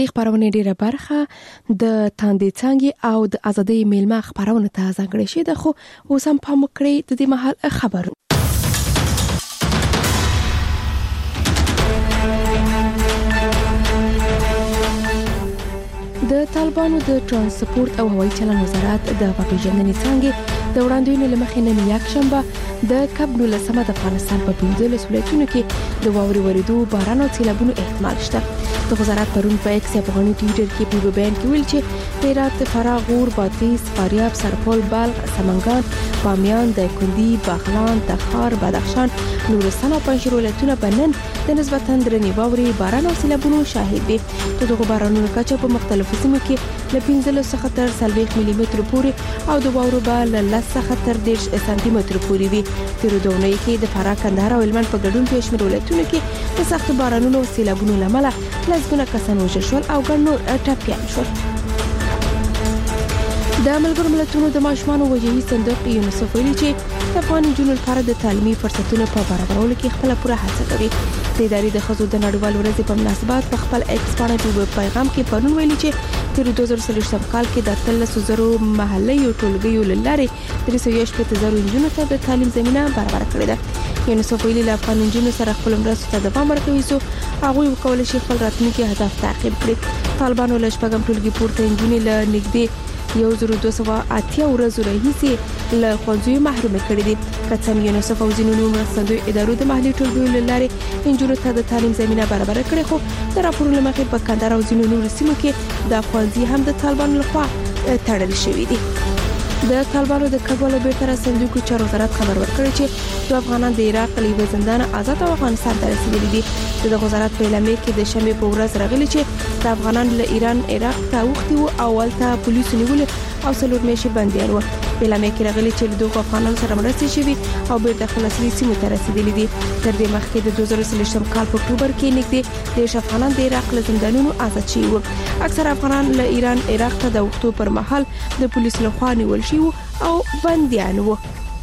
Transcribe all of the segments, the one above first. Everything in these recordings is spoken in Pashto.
خبرونه ډیره برخه د تاندې څنګه او د ازادۍ میلمه خبرونه ته ځانګړې شي د خو اوس هم پام وکړئ د دې مهال خبر د طالبانو د ترانسپورت او هوایي چلند وزارت د پیژندنې څنګه د وړاندوینې لمخې نن یک شنبه د کب 19 د افغانستان په 15 ولایتونو کې د واورې ورېدو باران او سیلابونو احتمال شته. د وزارت پرون په ایکس افغاني ټویټر کې په بیان کې ویل چې هرات، فراه، غور، بادغیس، فاریاب، سرپل، بلخ، سمنګان، بامیان، دایکنډي، بغلان، تخار، بدخشان، نورستان او پنجشیر ولایتونه په نن د نسبتاً درنې واورې باران او سیلابونو شاهد دي. دغه بارانونو کچه په مختلفو سیمو کې له 15 څخه تر 40 ملي متر پورې او د واورو به له 10 څخه تر 10 سانتي متر پورې وي. تیر دوه کې د فراه، کندهار او هلمند په ګډون په شمېر ولایتونو کې د سخت بارانونو او سیلابونو لامل لږونه کسان وژل شول او ګڼ نور ټپيان شول. د ملګرو ملتونو د ماشومانو وجهي صندوق یونیسف ویلي چې د افغان نجونو لپاره د تعلیمي فرصتونو په برابرولو کې خپل پوره هڅه کوي. د ادارې د ښځو د نړیوال ورځې په مناسبت په خپل ایکس باندې پیغام کې پرون ویلي چې تیر 2023 کال کې د 13,000 محلي ټولګیو لاره 380,000 نجونو ته د تعلیم زمينه برابر کړې ده. یونیسف ویلي له افغان نجونو سره خپل مرستو ته دوام ورکوي چې هغه وکولای شي خپل راتلونکي هدف تعقیب کړي. طالبانو له شپږم ټولګي پورته نجونې له نږدې 1280 ورځې راهیسې له ښوونځیو محروم کړي دي. کڅم یونیسف او ځینو نورو مرستندوی ادارو د محلي ټولګیو لاره نجونو ته د تعلیم زمينه برابر کړي، خو د راپورونو مخې په کندهار او ځینو نورو سیمو کې د ښوونځي هم د طالبانو لخوا تړل شوی دي. د طالبانو د کډوالو بیرته راستنېدونکو چارو وزارت خبر ورکړی چې دوه افغانان د عراق له یوه زندان آزاد او افغانستان ته رسیدلي دي. د وزارت په اعلامیه کې د شنبه په ورځ راغلي چې د افغانان له ایران عراق ته وختي او اولته پولیسو نیول او څلور میاشتې بندیان و. په اعلامیه کې راغلي چې دوه افغانان سره مرستې شوي او بیرته خپل اصلي سیمو ته رسیدلي دي. تر دې مخکې د 2023 کال په اکتوبر کې نږدې 10 افغانان د عراق له زندانونو آزاد شوي وو. اکثر افغانان له ایران عراق ته د وختو پر مهال د پولیسو لخوا نیول شوي او بندیان وو.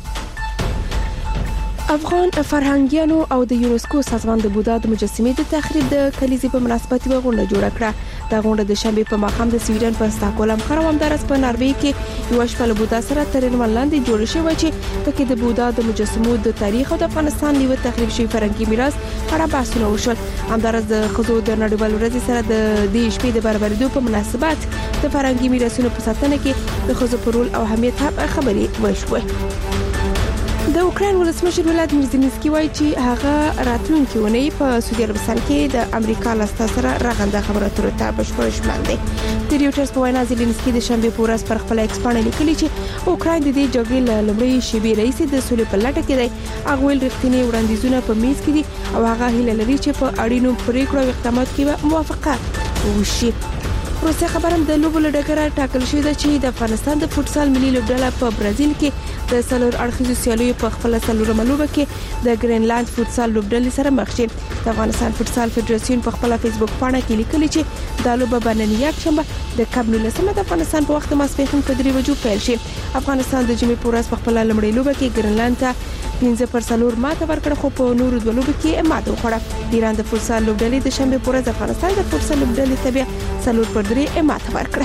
افغان فرهنګیانو او د یونسکو سازمان د بودا د مجسمې د تخریب د کلیزې په مناسبت یو غونډه جوړه کړه. دا غونډه د شنبه په ماښام د سویډن په ستاکهولم ښار او همدارس په ناروې کې یو شپه له بودا سره تر عنوان لاندې جوړ شوی چې پکې د بودا د مجسمو د تاریخ او د افغانستان یو تخریب شوی فرهنګي میراث اړه بحثونه وشول. همدارس د ښځو د نړیوال ورځې سره د دې شپې د برابرېدو په مناسبت د فرهنګي میراثونو په ساتنه کې د ښځو پر رول او اهمیت هم خبرې وشوه. د اوکراین ولسمشر ولادیمیر زيلنسکي وایي چې هغه راتلونکي ونې په سعودي عربستان کې د امریکا له سره رغنده خبرو اترو ته بشپړ شمال دی. د ریوټرز په وینا زيلنسکي د شنبه په ورځ پر خپل ایکس باندې لیکلي چې اوکراین د دې جګړې له لومړۍ شېبې راهیسې د سولې په لټه کې دی. هغه ویل رښتینی وړاندیزونه په میز کې دي او هغه هیله لري چې په اړینو پریکړو او اقداماتو کې موافقه وشي. روسیا خبرم د لوبو لډګره ټاکل شوې ده چې د افغانستان د فوټسال ملي لوبډله په برازیل کې د څلور اړخیزو سیالیو په خپل څلورمه لوبه کې د ګرینلند فوټسال لوبډلې سره مخ شي. د افغانستان فوټسال فدراسیون په خپل فیسبوک پاڼه کې لیکلي چې دا لوبه به نن یک شنبه د کب 19 د افغانستان په وخت ماسپښین په 3 بجو پیل شي. افغانستان د جمعې په ورځ په خپل لومړۍ لوبه کې ګرینلند ته 15-4 ماته ورکړه، خو په نورو دوه لوبو کې ماته وخوړه. ایران د فوټسال لوبډلې د شنبه په ورځ افغانستان د فوټسال لوبډلې تبع 4-3 ماته ورکړه.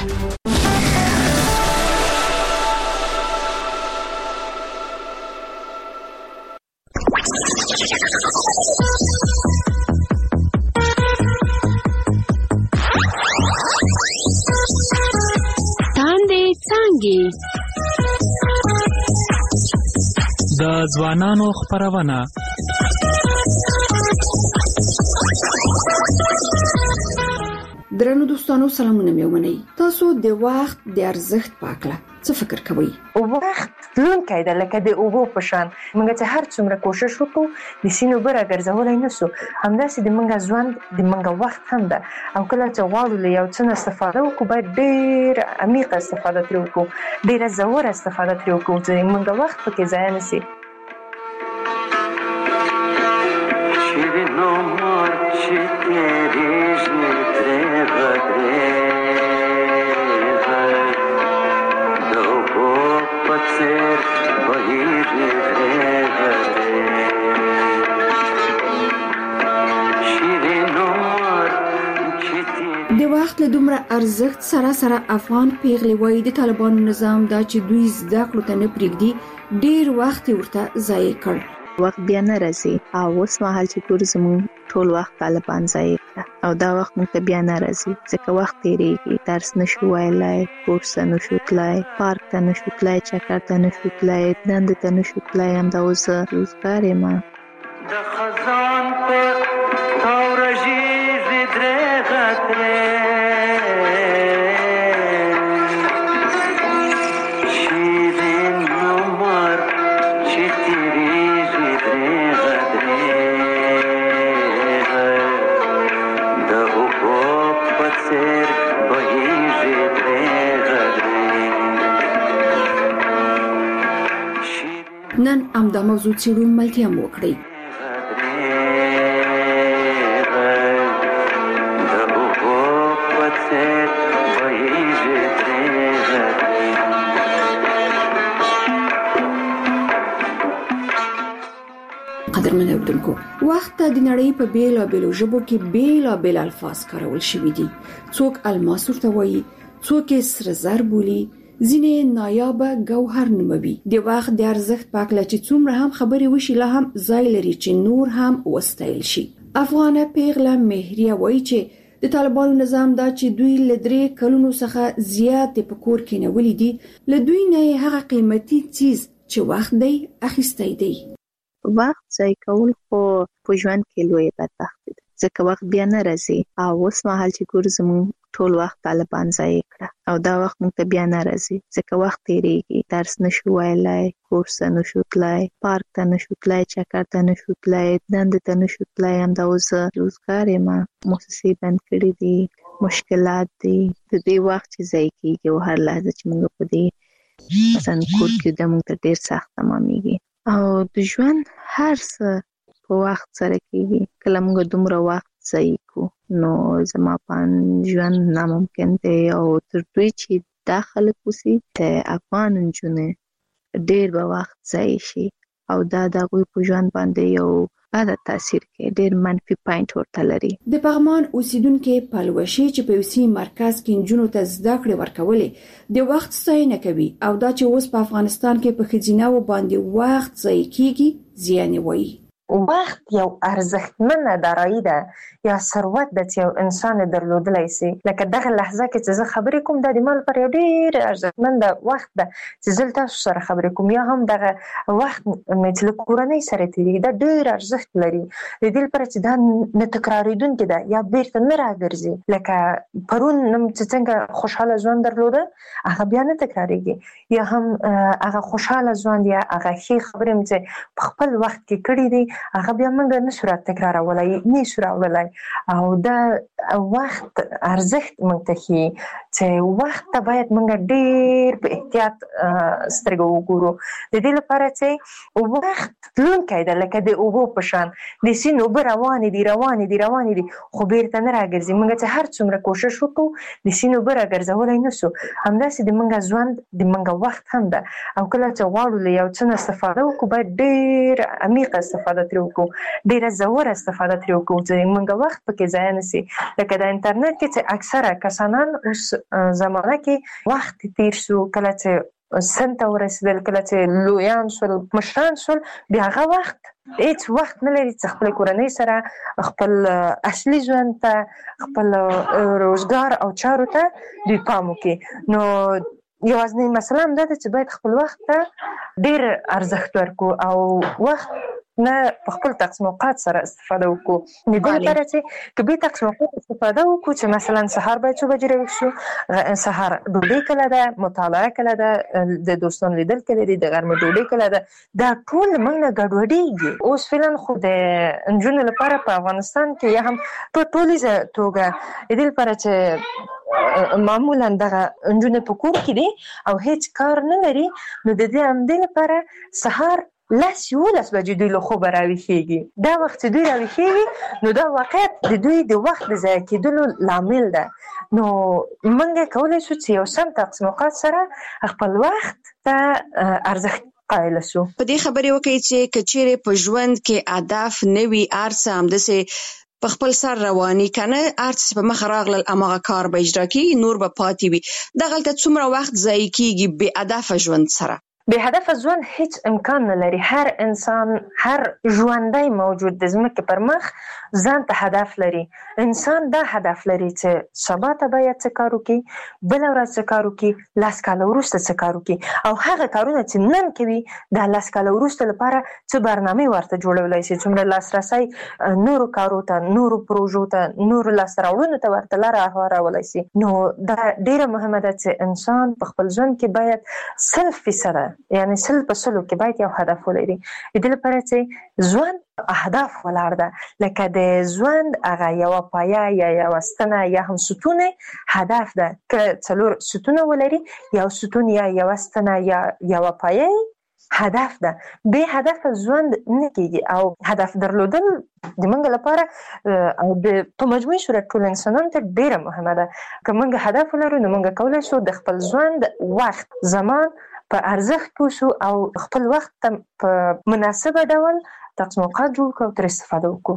تاندې څنګه د ځوانانو خبرونه درنو دوستانو سلامونه مې ومنئ. تاسو د وخت د ارزښت په اړه څه فکر کوئ؟ وخت لونکی ده لکه د اوبو په شان. موږ چې هر څومره کوشش وکړو د سینو بره ګرځولای نشو. همداسې د موږ ژوند د موږ وخت هم ده او کله چې غواړو له یو څه نه استفاده وکړو باید ډېر عمیقه استفاده ترې وکړو، ډېره ژوره استفاده ترې وکړو چې موږ وخت پکې ضایع نشي. د وخت له د دومره ارزښت سره افغان پیغلې وایي د طالبانو نظام دا چې دوی زده کړو ته نه پرېږدي ډېر وخت ورته ضایع کړ. وخت بیا نه راځي او اوس مهال چې ګورو زموږ ټول وخت طالبان ضایع کړه او دا وخت موږ ته بیا نه راځي ځکه وخت تېرېږي، درس نشو ویلی، کورس ته نشو تللی، پارک ته نشو تللی، چکر ته نشو تللی، دندې ته نشو تللی. همدا اوس زه روزګار یم. د خزان په تاورژیزې درېغه نن همدا موضوع څېړو، ملتیا مو وکړئ. قدرمن اوریدونکو، وخت ته د نړۍ په بیلابیلو ژبو کې بیلابیل الفاظ کارول شوي دي. څوک الماس ورته وایي، څوک یې سره زر بولي، ځینې نایابه ګوهر نوموي. د وخت د ارزښت په اړه چې څومره هم خبرې وشي لا هم ځای لري چې نور هم وستایل شي. افغانه پیغله مهریه وایي چې د طالبانو نظام دا چې دوی له 3 کلونو څخه زیات په کور کې نیولي دي، له دوی نه هغه قیمتي چیز چې وخت دی اخیستی دی. وخت ضایع کول خو په ژوند کې لوی بدبختي ده ځکه وخت بیا نه راځي او اوس مهال چې ګورو زموږ ټول وخت طالبان ضایع کړه او دا وخت موږ ته بیا نه راځي ځکه وخت تېرېږي، درس نشو ویلی، کورس ته نشو تللی، پارک ته نشو تللی، چکر ته نشو تللی، دندې ته نشو تللی. همدا اوس زه روزګار یم، موسسې بند کړي دي، مشکلات دي، د دې وخت چې ضایع کېږي او هر لحظه چې موږ په دې مثلا کور کې د موږ ته ډېر سخت تمامېږي او د ژوند هر څه په وخت سره کېږي. کله موږ دومره وخت ضایع کو نو زما په ژوند ناممکن دی او تر دوی چې دا خلک اوسي د افغان نجونې ډېر به وخت ضایع شي او دا د هغوی په ژوند باندې یو بده تاثیر کوي، ډېر منفي پوینټ ورته لري. د پغمان اوسیدونکې پلوشي چې په یوسي مرکز کې نجونو ته زده کړې ورکولې د وخت ستاینه کوي او دا چې اوس په افغانستان کې په ښځیناو باندې وخت ضایع کیږي زیان وایي. وخت یو ارزښتمنه دارایی ده یا ثروت ده چې یو انسان درلودلی سي. لکه دغه لحظه کې چې زه خبرې کوم دا د ما لپاره یو ډېر ارزښتمند وخت ده چې زه تاسو سره خبرې کوم، یا هم دغه وخت مې چې له کورنۍ سره تېرېږي دا ډېر ارزښت لري. د دې لپاره چې دا نه تکرارېدونکې ده یا بیرته نه راګرځي. لکه پرون چې څنګه خوشحاله ژوند درلوده هغه بیا نه تکرارېږي، یا هم هغه خوشحاله ژوند یا هغه ښې خبرې چې په خپل وخت کې کړي دي هغه بیا موږ نشو را تکرارولای، نشو راوړلی. او دا وخت ارزښت موږ ته ښيي چې وخت ته باید موږ ډېر په احتیاط سترګې وګورو. د دې لپاره چې وخت تلونکی ده لکه د اوبو په شان، د سیند اوبه روانې دي خو بیرته نه راګرځي. موږ چې هر څومره کوشش وکړو د سیند اوبه راګرځولی نشو. همداسې د موږ ژوند د موږ وخت هم ده او کله چې غواړو له یو څه نه استفاده وکړو باید ډېر عمیقه استفاده ترې وکړو، ډېره ژوره استفاده ترې وکړو چې موږ وخت پکې ضایع نه سي. لکه د انټرنیټ کې چې اکثره کسانان اوس زمانه کې وخت تیر شو، کله چې سن ته ورسېدل، کله چې لویان شول، مشران شول، بیا هغه وخت هیڅ وخت نه لري چې خپل کورنۍ سره خپل اصلي ژوند ته، خپل روزګار او چارو ته دوی پام وکړي. نو یوازینۍ مسله هم دا ده چې باید خپل وخت ته ډېر ارزښت ورکړو او وخت نه په خپل تقسیم اوقات سره استفاده وکړو. د دې لپاره چې که به تقسیم اوقات استفاده وکړو چې مثلا سهار باید 6 بجې راویښ شو، سهار ډوډۍ کله ده، مطالعه کله ده، د دوستانو لیدل کله دي، د غرمې ډوډۍ کله ده، دا ټول موږ نه ګډوډېږي. اوس فعلا خو د نجونو لپاره په افغانستان کې یا هم په ټولیزه توګه د دې لپاره چې معمولا دغه نجونې په کور کې دي او هیڅ کار نه لري، نو د دې همدې لپاره سهار 10-11 بجې دوی له خوبه راویښېږي. دا وخت چې دوی راویښېږي نو دا واقعیت د دوی د وخت د ضایع کېدلو لامل ده. نو موږ کولی شو چې یو سم تقسیم اوقات سره خپل وخت ته ارزښت قایل شو. په دې خبرې وکړئ چې که چیرې په ژوند کې هدف نه وي، هر څه همداسې په خپل سر رواني کنه ارڅ په مخ راغلل امغه کار به اجرا کی نور به پاتې وي دغلته څومره وخت ضایع کیږي بې هدف ژوند سره بې هدف ژوند هیڅ امکان نه لري. هر انسان هر ژوندی موجود د ځمکې پر مخ ځان ته هدف لري. انسان دا هدف لري چې سبا ته باید څه کار وکړي بله ورځ څه کار وکړي 10 کاله وروسته څه کار وکړي او هغه کارونه چې نن کوي د 10 کاله وروسته لپاره څه برنامه ورته جوړولی شي څومره لاسرسی نورو کارو ته نورو پروژو ته نورو لاسته راوړنو ته ورته لاره هوارولی شي. نو دا ډیره مهمه ده چې انسان په خپل ژوند کې باید 100% یعنی 100% کې باید یو هدف ولري. د دې لپاره چې ژوند اهداف ولاړ ده لکه د ژوند هغه یوه پایه یا یوه ستنه یا هم ستون هدف ده که 4 ستونه ولري یو ستون یا یوه ستنه یا یوه پایه هدف ده. بې هدف ژوند نه کېږي او هدف درلودل د موږ لپاره او په مجموعي صورت ټول انسانانو ته ډیره مهمه ده. که موږ هدف ولرو نو موږ کولی شو د خپل ژوند وخت زمان په ارزښت پوه شو او خپل وخت په مناسبه ډول تقسیمات جوړ کړو او ترې استفاده وکړو.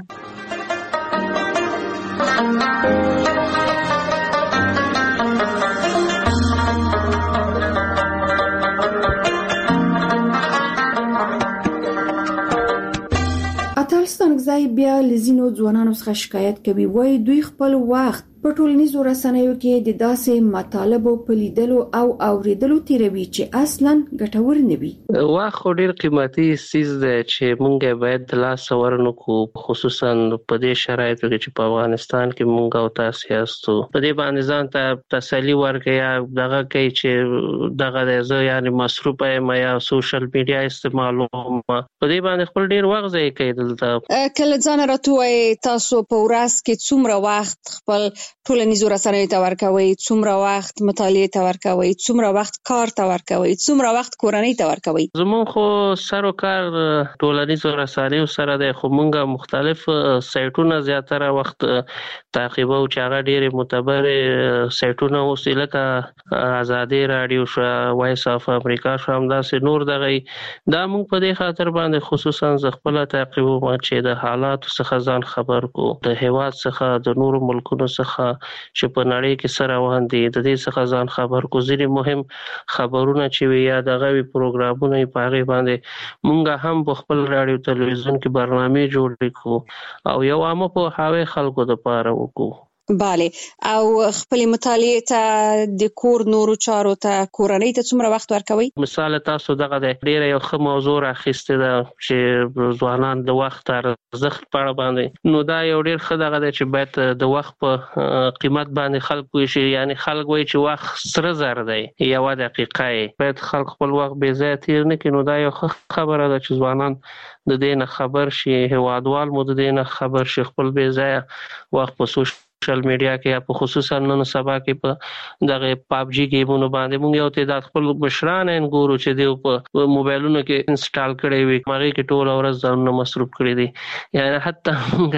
اتلستانګزی بیا لزینو ځوانانو څخه شکایت کوي وای دوی خپل وخت په ټولنیزو رسنیو کې د داسې مطالبو په لیدلو او اوریدلو تیروي چې اصلا ګټور نه وي. وخت ډیر قیمتي څیز دی چې مونږ باید د لاس ورنو کو خصوصا په دې شرایطو کې چې په افغانستان کې مونږ او تاسو یاستو په دې باندې ځان ته تسلی ورکړي یا دغه کوي چې دغه زه یعنی مصروف یم یا سوشل میډیا استعمالوم په دې باندې خپل ډیر وخت ضایع کوي. دلته کله ځان راټوي تاسو په ورځ کې څومره وخت خپل ټولنیزو رسنیو ته ورکوي څومره وخت مطالعې ته ورکوي څومره وخت کار ته ورکوي څومره وخت کورنۍ ته ورکوي؟ زمون خو سر او کار ټولنیزو رسنیو سره د خو مونږه مختلف سایټونه زیاتره وخت تعقیبو چې هغه ډېر معتبر سایټونه اوسې لکه آزادي رادیو شو وایس اف امریکا شو همداسې نور دغه دا مونږ په دې خاطر باندې خصوصا ز خپل تعقیبو چې د حالات څخه ځان خبر کو د هیواد څخه د نورو ملکونو څخه چې په نړۍ کې سره روان دي د دې څخه ځان خبر کو ځینې مهم خبرونه چې وي یا دغه پروګرامونه په هغه باندې مونږ هم په خپل رادیو تلویزیون کې برنامه جوړ کړو او یو عامه په حاوی خلکو د پاره وکړو. بله او خپل مطالعه ته د کور نورو چارو ته کورنۍ ته څومره وخت ورکوي؟ مثال تاسو دغه د ډیره یو ښه موضوع راخسته ده چې ځوانان د وخت ارزښت په اړه باندې نو دا یو ډیر ښه دغه چې باید د وخت په قیمت باندې خلک وي شي یعنی خلک وایي چې وخت سره زر دی یو دقیقه باید خلک خپل وخت بې ځای تیر نه کړي. نو دا یو ښه خبره ده چې ځوانان د دې نه خبر شي هوادوال مو د دې نه خبر شي خپل بې ځای وخت په سوشل میډیا کې یا په خصوصا نن سبا کې په دغه پابجی گیمونو باندې مونږ یو تعداد خپل مشران ګورو چې دی په موبایلونو کې انسټال کړي وي هغه کې ټول ورځ ځانونه مصروف کړي دي یعنی حتی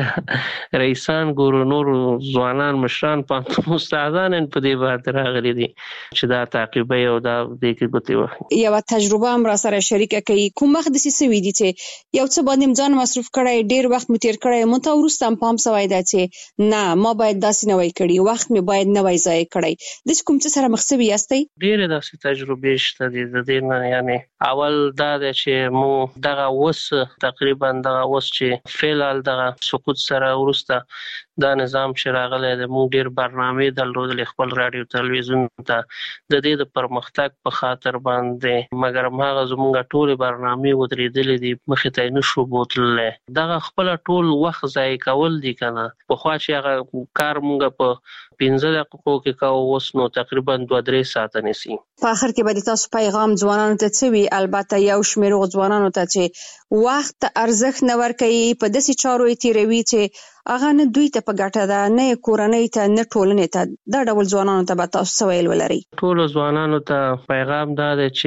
مونږ رئیسان ګورو نور ځوانان مشران په استادان په دې باندې راغلي دي چې دا تعقیبي او دا د کې ګوتې وخت یو تجربه هم را سره شریک کړي کوم وخت د سوي دي چې یو څه باندې ځان مصروف کړي ډیر وخت متیر کړي مونږ ورسته پام سوای دا چې نه ما باید داسې نه وای کړی وخت مې باید نه وای ضایع کړی د کوم څه سره مخ سوي یاستئ؟ ډېرې داسې تجربې شته دي د دې نه یعنی اول دا دی چې مو دغه اوس تقریبا دغه اوس چې فعل دغه سقوط سره ورسته دا نظام چې راغلی د مونږ ډېر برنامې درلودلې خپل رادیو تلویزیون ته د دې د پرمختګ په خاطر باندې مګر هغه زمونږ ټولې برنامې ودرېدلې دي مخې ته یې نشو بوتللی دغه خپله ټول وخت ضایع کول دي که نه پخوا چې هغه کار مونږ په 15 دقیقو کې کوو اوس نو تقریبا 2-3 ساعته نیسي. په آخر کې به د تاسو پیغام ځوانانو ته څه وي البته یو شمېر ځوانانو ته چې وخت ارزښت نه ورکوي په داسې چارو یې تیروي چې هغه نه دوی ته په ګټه ده نه کورنۍ ته نه ټولنې ته دا ډول ځوانانو ته به تاسو څه ویل ولرئ؟ ټولو ځوانانو ته پیغام دا دی چې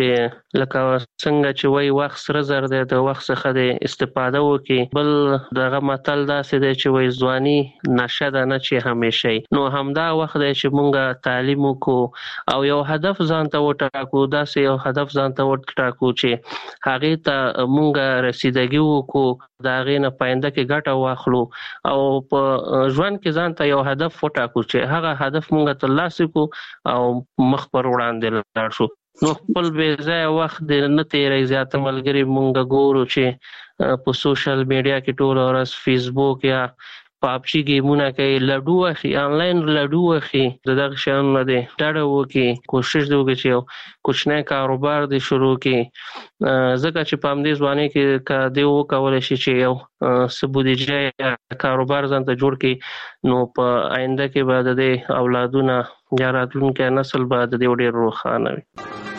لکه څنګه چې وای وخت سره زر دی د وخت څخه د استفاده وکي. بل دغه متل داسې دی چې وای ځواني نشه ده نه چې همیشه. نو همدا وخت دی چې مونږه تعلیم وکړو او یو هدف ځان ته وټاکو، داسې یو هدف ځان ته وټاکو چې هغې ته مونږه رسیدګي وکړو، د هغې نه پاینده کې ګټه واخلو او په ژوند کې ځان ته یو هدف وټاکو چې هغه هدف مونږه ترلاسه کړو او مخ پر وړاندې لاړ شو. نو خپل بې ځایه وخت دې نه تېروي. زیاته ملګري مونږ ګورو چې په سوشل میډیا کې ټوله ورځ فیسبوک یا پابجي ګیمونه کوي، لډو اخي، انلاین لډو اخي. دغه شیانو نه دې ډډه وکړي، کوشش دې وکړي چې یو کوچنی کاروبار دې شروع کړي، ځکه چې په همدې ځوانۍ کې که دې وکولی شي چې یو څه بودیجه یا کاروبار ځان ته جوړ کړي، نو په آینده کې به د دې اولادونه یا راتلونکی نسل به د دې ډېر روښانه وي.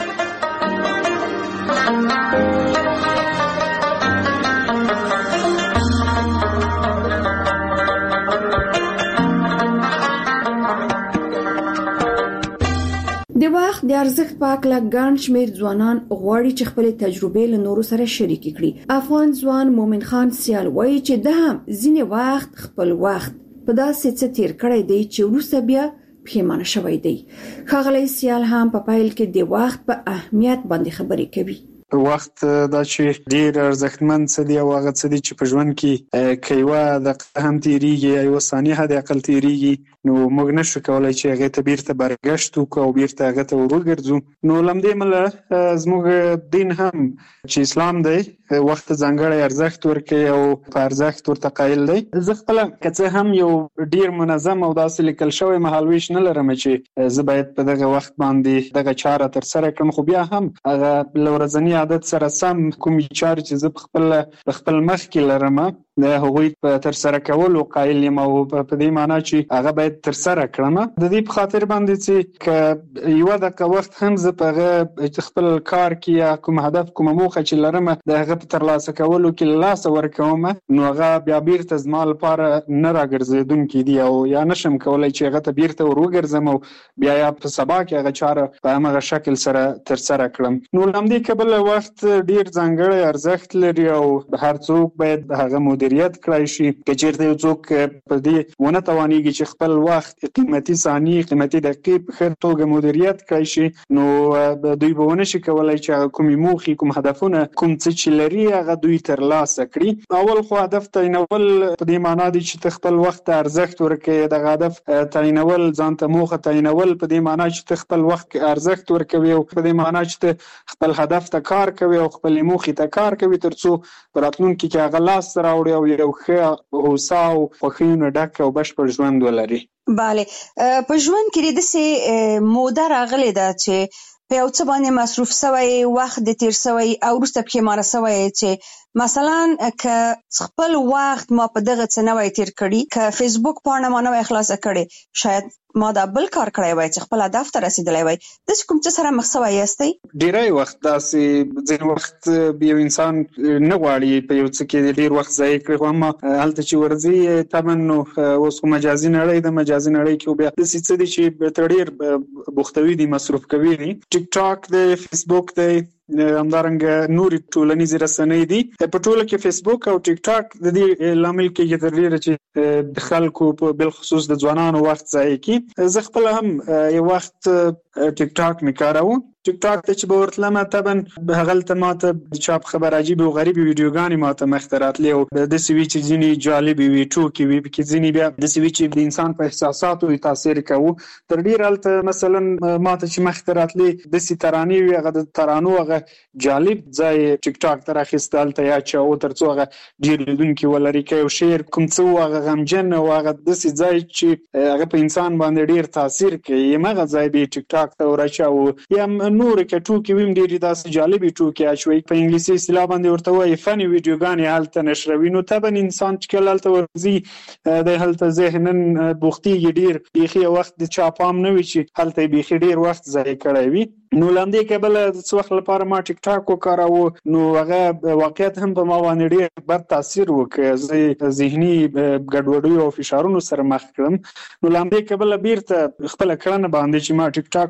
د وخت د ارزښت په اړه ګڼ شمېر ځوانان غواړي چې خپل تجربې له نورو سره شریک کړي. افغان ځوان مومن خان سیال وایي چې د هم ځینې وخت خپل وخت په داسې څه تیر کړی دی چې وروسته بیا پښیمانه شوی دی. ښاغلی سیال هم په پیل کې د وخت په اهمیت باندې خبرې کوي. وخت دا چې ډیر ارزښتمن څه دی او هغه څه دی چې په ژوند کې کيوه د هم تیریږي یا یو ثانیه د عقل تیریږي، نو موږ نشو کولای چې هغه ته بیرته برګشت وکړو او بیرته هغه ته ورګرځو. نو لمدې مله زموږ دین هم چې اسلام دی وخت ځانګړی ارزښت ورکوي او په ارزښت ورته قایل دی. زه خپله که څه هم یو ډیر منظم او داسې لیکل شوی مهالویش نه لرم چې زه باید په دغه وخت باندې دغه چاره ترسره کړم، خو بیا هم هغه له ورځني عادت سره سم کومې چارې چې زه په خپل مخ کې لرم د هغوی په ترسره کولو قایل یم او په دې معنا چې هغه باید ترسره کړم. د دې په خاطر باندې چې که یوه دقیقه وخت هم زه په هغه خپل کار کې یا کوم هدف کومه موخه چې لرم د هغه په ترلاسه کولو کې له لاسه ورکوم، نو هغه بیا بیرته زما لپاره نه راګرځېدونکی دی او یا نشم کولی چې هغه ته بیرته ور وګرځم او بیا یا په سبا کې هغه چاره په همغه شکل سره ترسره کړم. نو له همدې کبله وخت ډیر ځانګړی ارزښت لري او هر څوک باید هغه مدیریت کړای شي. که چیرته یو څوک په دې ونه توانیږي چې خپل وخت قیمتي ثانیې قیمتي دقیقې په ښه توګه مدیریت کړای شي، نو دوی به ونه شي کولی چې هغه کومې موخې کوم هدفونه کوم څه چې لري هغه دوی ترلاسه کړي. اول خو هدف تعینول په دې معنا دی چې ته خپل وخت ته ارزښت ورکوې. دغه هدف تعینول ځان ته موخه تعینول په دې معنا چې ته خپل وخت کې ارزښت ورکوې او په دې معنا چې ته خپل هدف ته کار کوي او خپل موخې ته کار کوي ترڅو په راتلونکي کې هغه لاس راوړي او یو ښه هوسا او خوښیو ډک او بشپړ ژوند ولري. bale په ژوند کې داسې موده راغلې ده چې په یو څه باندې مصروف شوی، وخت د تیر شوی او وروسته پښیمانه شوی چې مثلا که خپل وخت ما په دغه څه نه وای تیر کړی، که فیسبوک پاڼه ما نه وای خلاصه کړې، شاید ما دا بل کار کړی وای چې خپل هدف ته رسیدلی وای. داسې کوم څه سره مخ شوی یاستئ؟ ډیری وخت داسې ځینې وخت یو انسان نه غواړي په یو څه کې ډیر وخت ضایع کړي، خو اما هلته چې ورځي طبعا نو اوس خو مجازي نړۍ ده، مجازي نړۍ کې بیا داسې څه دي چې ته ډیر بوختوي دي، مصروف کوي دي. ټیک ټاک دی، فیسبوک دی، همدارنګه نورې ټولنیزې رسنۍ دي. په ټوله کې فیسبوک او ټیک ټاک د دې لامل کېږي تر ډیره چې د خلکو په بالخصوص د ځوانانو وخت ضایع کړي. زه خپله هم یو وخت ټیک ټاک مې کاروم. ټیک ټاک ته چې به ورتلم طبعا هغلته ماته د چاپ خبر عجیب او غریب ویډیوګانې ماته مخ ته راتلې او داسې وي چې ځینې جالبې وي، ټوکې وي، پکې ځینې بیا داسې وي چې د انسان په احساساتو تاثیر کوي. تر ډیره هلته مثلا ماته چې مخ ته راتلې داسې ترانې وي، هغه د ترانو هغه جالب ځای ټیک ټاک ته راخیسته هلته یا چې تر څو هغه ډېر لیدونکي ولري. که یو شعر کوم څه و هغه غمجن او هغه داسې ځای چې هغه په انسان باندې ډېر تاثیر کوي، همغه ځای به ټیک ټاک ته ورچاو. یا نور که ټوکې ویم ډېرې داسې جالبې ټوکې اچوي، په انګلیسي اصطلاح باندې ورته وایي فني ویډیوګانې هلته نشروي. نو طبعا انسان چې کله هلته ورځي دی هلته ذهناً بوختېږي ډېر، بیخي یو وخت د چا پام نه وي چې هلته یې بیخي ډېر وخت ضایع کړی وي. نو له همدې کبله د څه وخت لپاره ما ټیک ټاک وکاراوه، نو هغه واقعیت هم په ما باندې ډېر بد تاثیر وکړ، زه ذهني ګډوډیو او فشارونو سره مخ کړم. نو له همدې کبله بیرته خپله کړنه باندې چې ما ټیک ټاک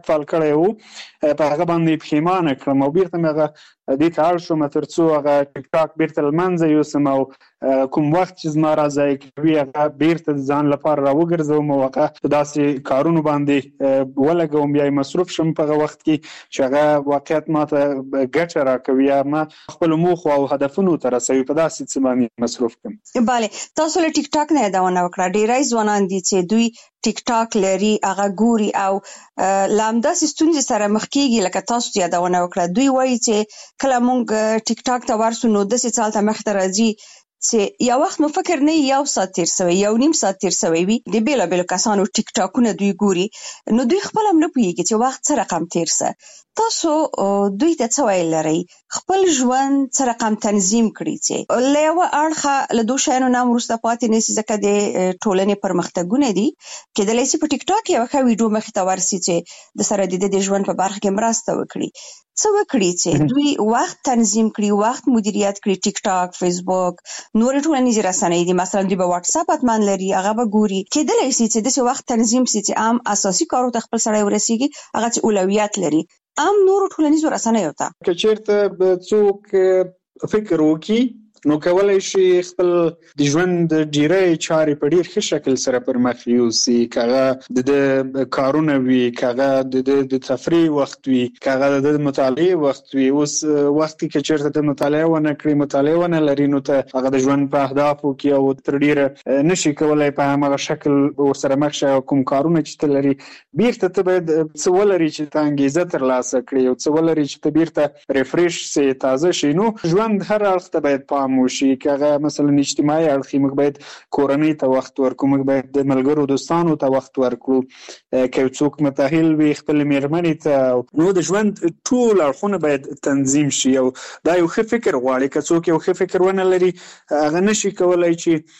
ټک فال کړی وو په هغه باندې پښیمانه کړم او بیرته مې هغه دې ته اړ شوم تر څو هغه ټیک ټاک بیرته لمنځه یوسم او کوم وخت چې زما راځي کوي هغه بیرته ځان لپاره راوګرځوم او هغه داسې کارونو باندې ولګوم یا مصروف شم په هغه وخت کې چې هغه واقعیت ماته ګټه راکوي یا ما خپل موخو او هدفونو ته رسوي په داسې څه باندې مصروف کړم. bale تاسو له ټیک ټاک نه یادونه وکړه ډیرای ځوانان دي چې دوی ټیک ټاک لري هغه ګوري او لامداس ستونزې سره مخ کیږي لکه تاسو یادونه وکړه دوی وایي چې کله مونږ ټیک ټاک ته ورسو نو د څه سال ته مخ ته راځي چې یو وخت مو فکر نه یو ساعت تیر سوی یو نیم ساعت تیر سوی وي د بیل بیل کسانو ټیک ټاکونه دوی ګوري نو دوی خپل هم نه پوهیږي چې وخت سره رقم تیر سه تاسو دوی ته څه ویل لري خپل ژوند سره رقم تنظیم کړی چې له یو اړخه له دوه شینو نام ورسته پاتې نسی ځکه د ټولنې پرمختګونه دي کېدلای شي په ټیک ټاک یو ښه ویډیو مخ ته ورسي چې د سره د ژوند په برخه کې مرسته وکړي څه وکړي چې دوی وخت تنظیم کړي وخت مدیریت کړي ټیک ټاک فیسبوک نور ټولنیزې رسنۍ دي مثلا دوی په واتس اپ اتمان لري هغه به ګوري کېدلای شي چې د وخت تنظیم سي چې عام اساسي کارو ته خپل سره ورسیږي هغه چې اولویت لري عام نور ټولنیزو رسنیو ته که چیرته څوک فکر وکړي نو کولای شي خپل د ژوند ډیری چارې په ډیر ښه شکل سره پر مخ یوسي کغه د کارونه وی کغه د تفریح وخت وی کغه د مطالعه وخت وی اوس وخت کې چیرته د مطالعه ونه کړی مطالعه ونه لري نو ته هغه د ژوند په اهدافو کې او تر ډیره نشي کولای په هغه شکل ورسره مخ شي کوم کارونه چې ته لري بیرته ته باید څه ولري چې ته انګیزه ترلاسه کړې او څه ولري چې ته بیرته ریفریش سي تازه شي نو ژوند هر اړخ ته باید پام وشي کغه مثلا اجتماعي اړخ موږ باید کورنۍ ته وخت ورکړو موږ باید د ملګرو دوستانو ته وخت ورکړو که څوک متأهل وي خپل میرمنې ته نو د ژوند ټول اړخونه باید تنظیم شي او دا یو ښه فکر غواړي که څوک یو ښه فکر ونه لري هغه نشي کولای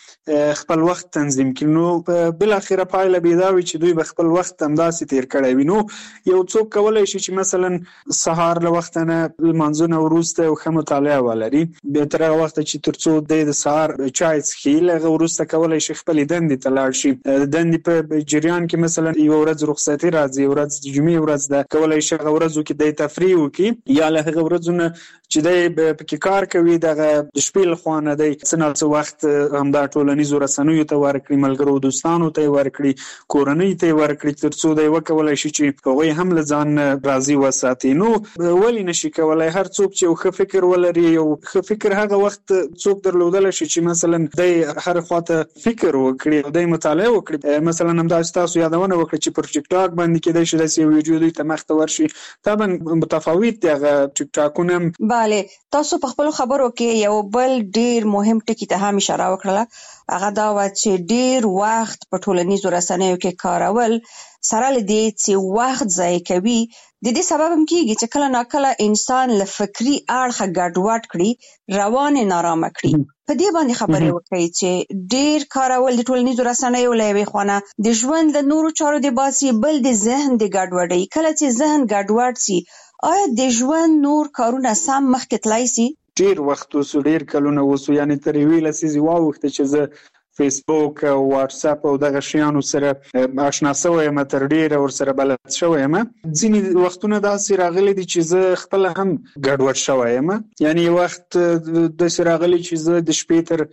چې خپل وخت تنظیم کړي نو بل اخره پایله بيداوي چې دوی به خپل وخت همداسې تیر کړی وي نو یو څوک کولای شي چې مثلا سهار له وخت نه لمانځونه وروسته او ښه مطالعه ولري به تر هغه وخت چې ترڅو د سهار چای څښي لږ وروسته کولای شي خپل دندې ته لاړ شي دندې په جریان کې مثلا یو ورځ رخصتي راځي ورځ د جمعې ورځ ده کولای شي هغه ورځو کې د تفریح وکړي یا له هغه ورځو چې د پکې کار کوي د شپې لخوا نه دی څنګه وخت همدا ټولنیزو رسنیو ته ورکړي ملګرو دوستانو ته ورکړي کورنۍ ته ورکړي ترڅو دوی وکولای شي چې هغه هم له ځان راضي وساتي نو ولی نشي کولای هر څوک چې یو ښه فکر ولري یو ښه فکر هغه وخت څوک درلودل شي چې مثلا د هر خواته فکر وکړي او د مطالعه وکړي مثلا هم تاسو یادونه وکړي چې پر ټیک ټاک باندې کې د شي د ویډیو دوی ته مخته ورشي طبعا متفاوت دی هغه ټیک ټاکونه bale تاسو په خپل خبرو کې یو بل ډیر مهم ټکی ته هم اشاره وکړه هغه دا و چې ډیر وخت په ټولنیزو رسنیو کې کارول سره لدی چې وخت ضایع کوي د دې سبب هم کیږي چې کله ناکله انسان له فکری اړخه ګډوډ کړي روان نارامه کړي په دې باندې خبرې وکړي چې ډیر کارول د ټولنیزو رسنیو لوي خونه د ژوند د نورو چارو د باسي بل د ذهن د ګډوډۍ کله چې ذهن ګډوډ سي آیا د ژوند نور کارونه سم مخکې تلای سي ډیر وخت اوس ډیر کلونه اوس یعنی تر ویل سيزي واوخت چې زه فیسبوک او واتس اپ او دغه شیانو سره آشنا شوم تر ډیره ور سره بلد شوم ځینې وختونه داسې راغلي دي چې زه خپل هم ګډوډ شوم یعنی وخت د سراغلي چې زه د شپې تر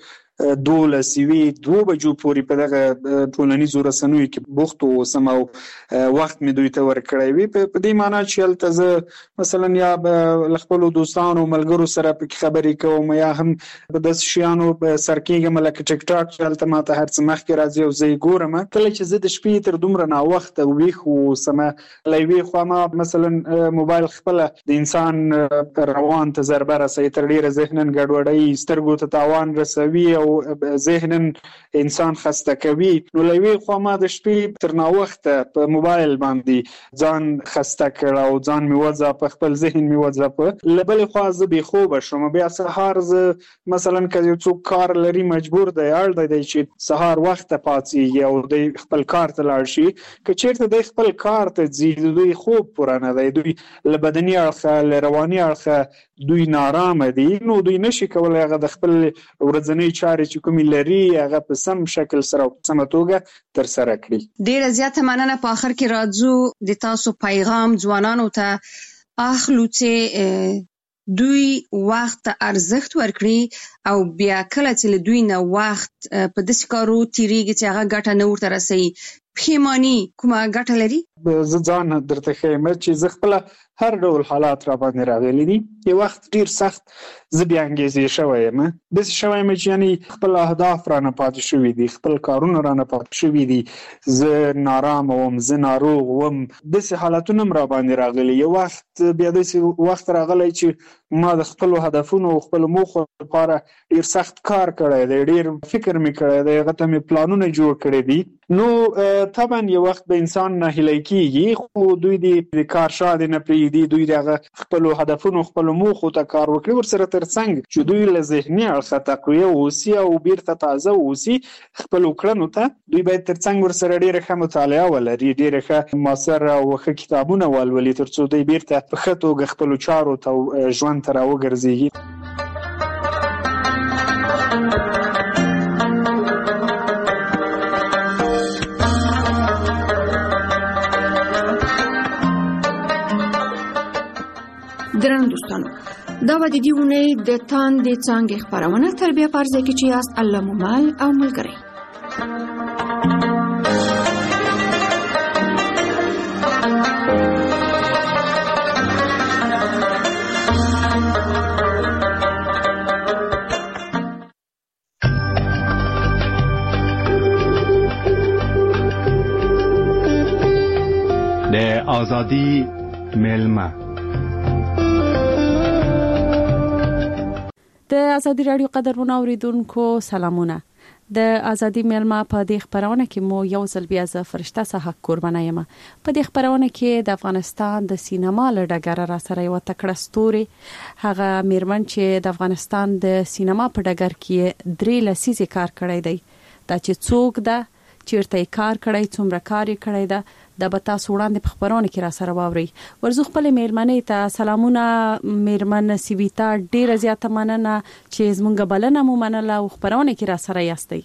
2 بجو پورې په دغه ټولنیزو رسنیو کې بوخت اوسم او وخت مې دوی ته ورکړی وي په دې معنی چې هلته زه مثلا یا خپل دوستانو ملګرو سره په خبرې کوم یا هم د داسې شیانو سر کېږم لکه ټیک ټاک چې هلته ماته هر څه مخکې راځي او زه یې ګورم کله چې زه د شپې تر دومره ناوخته ویښ اوسم له یوې خوا ما مثلا موبایل خپله د انسان روان ته ضربه رسوي تر ډېره ذهنا ګډوډوي سترګو ته تاوان رسوي او ذهنا انسان خسته کوي نو لوي خو ما د شپې تر ناوخته په موبایل باندې ځان خسته کړ او ځان می وځه په خپل ذهن می وځه په لبل خو زه به خوب شوم بیا سهار زه مثلا کله څوک کار لري مجبور دی اړ دی چې سهار وخت پاتې او د خپل کار ته لاړ شي که چیرته د خپل کار ته ځي دوی خوب پرانه دی دوی له بدني اړخه له رواني اړخه دوی نارامه دي نو دوی نشي کولای هغه د خپل ورځنی چارې چې کومې لري هغه په سم شکل سره او په سمه توګه ترسره کړي. ډیره زیاته مننه. په آخر کې راځو د تاسو پیغام ځوانانو ته اخلو چې دوی وخت ارزښت ورکړي او بیا کله چې له دوی نه وخت په داسې کارو تیریږي چې هغه ګټه نه ورته رسوي، پښیماني کومه ګټه لري؟ زه ځان درته ښیم چې زه خپله هر ډول حالات را باندې راغلي دي. یو وخت ډیر سخت زه بیا انګیزې شوی یم، داسې شوی یم چې یعنې خپل اهداف رانه پاتې شوي دي، خپل کارونه رانه پاتې شوي دي، زه نارامه وم، زه ناروغ وم، داسې حالتونه هم را باندې راغلي. یو وخت بیا داسې وخت راغلی چې ما د خپلو هدفونو او خپلو موخو لپاره ډیر سخت کار کړی دی، ډیر فکر مې کړی دی، هغه ته مې پلانونه جوړ کړي دي. نو طبعا یو وخت به انسان ناهیلی کېږي، خو دوی د کار شاته نه پرېږدي، دوی د خپلو هدفونو خپلو موخو ته کار وکړي، ورسره ترڅنګ چې دوی له ذهني اړخه تقویه واوسي او بیرته تازه واوسي خپلو کړنو ته، دوی باید ترڅنګ ورسره ډېره ښه مطالعه ولري، ډېره ښه مؤثر او ښه کتابونه ولولي، تر څو دوی بیرته په ښه توګه خپلو چارو ته ژوند ته راوګرځېږي. درنو دوستانو، دا به د دې اونۍ د تاندې څانګې خپرونه تربیه په ارزه کې چې یاست الله مومل او ملګری. د آزادی ملمه د ازادي رادیو قدرمنو اوریدونکو سلامونه. د ازادي ملما په دې خبرونه کې مو یو ځل بیا ز فرشته صحه قربانه یم. په دې خبرونه کې د افغانستان د سینما لړګر را سره یو تکړه ستوري، هغه میرمن چې د افغانستان د سینما په ډګر کې 3 لسیزې کار کړی دی. دا چې څوک ده، چیرته کار کړی، څومره کار کړی ده، د بتا سوړاندې په خبرونه کې را سره واوري. ورزو خپل میرمنې ته سلامونه. میرمن سیویتا ډیره زیاته مننه چې زمونږ بلنه مو منله او خبرونه کې را سره یاستئ.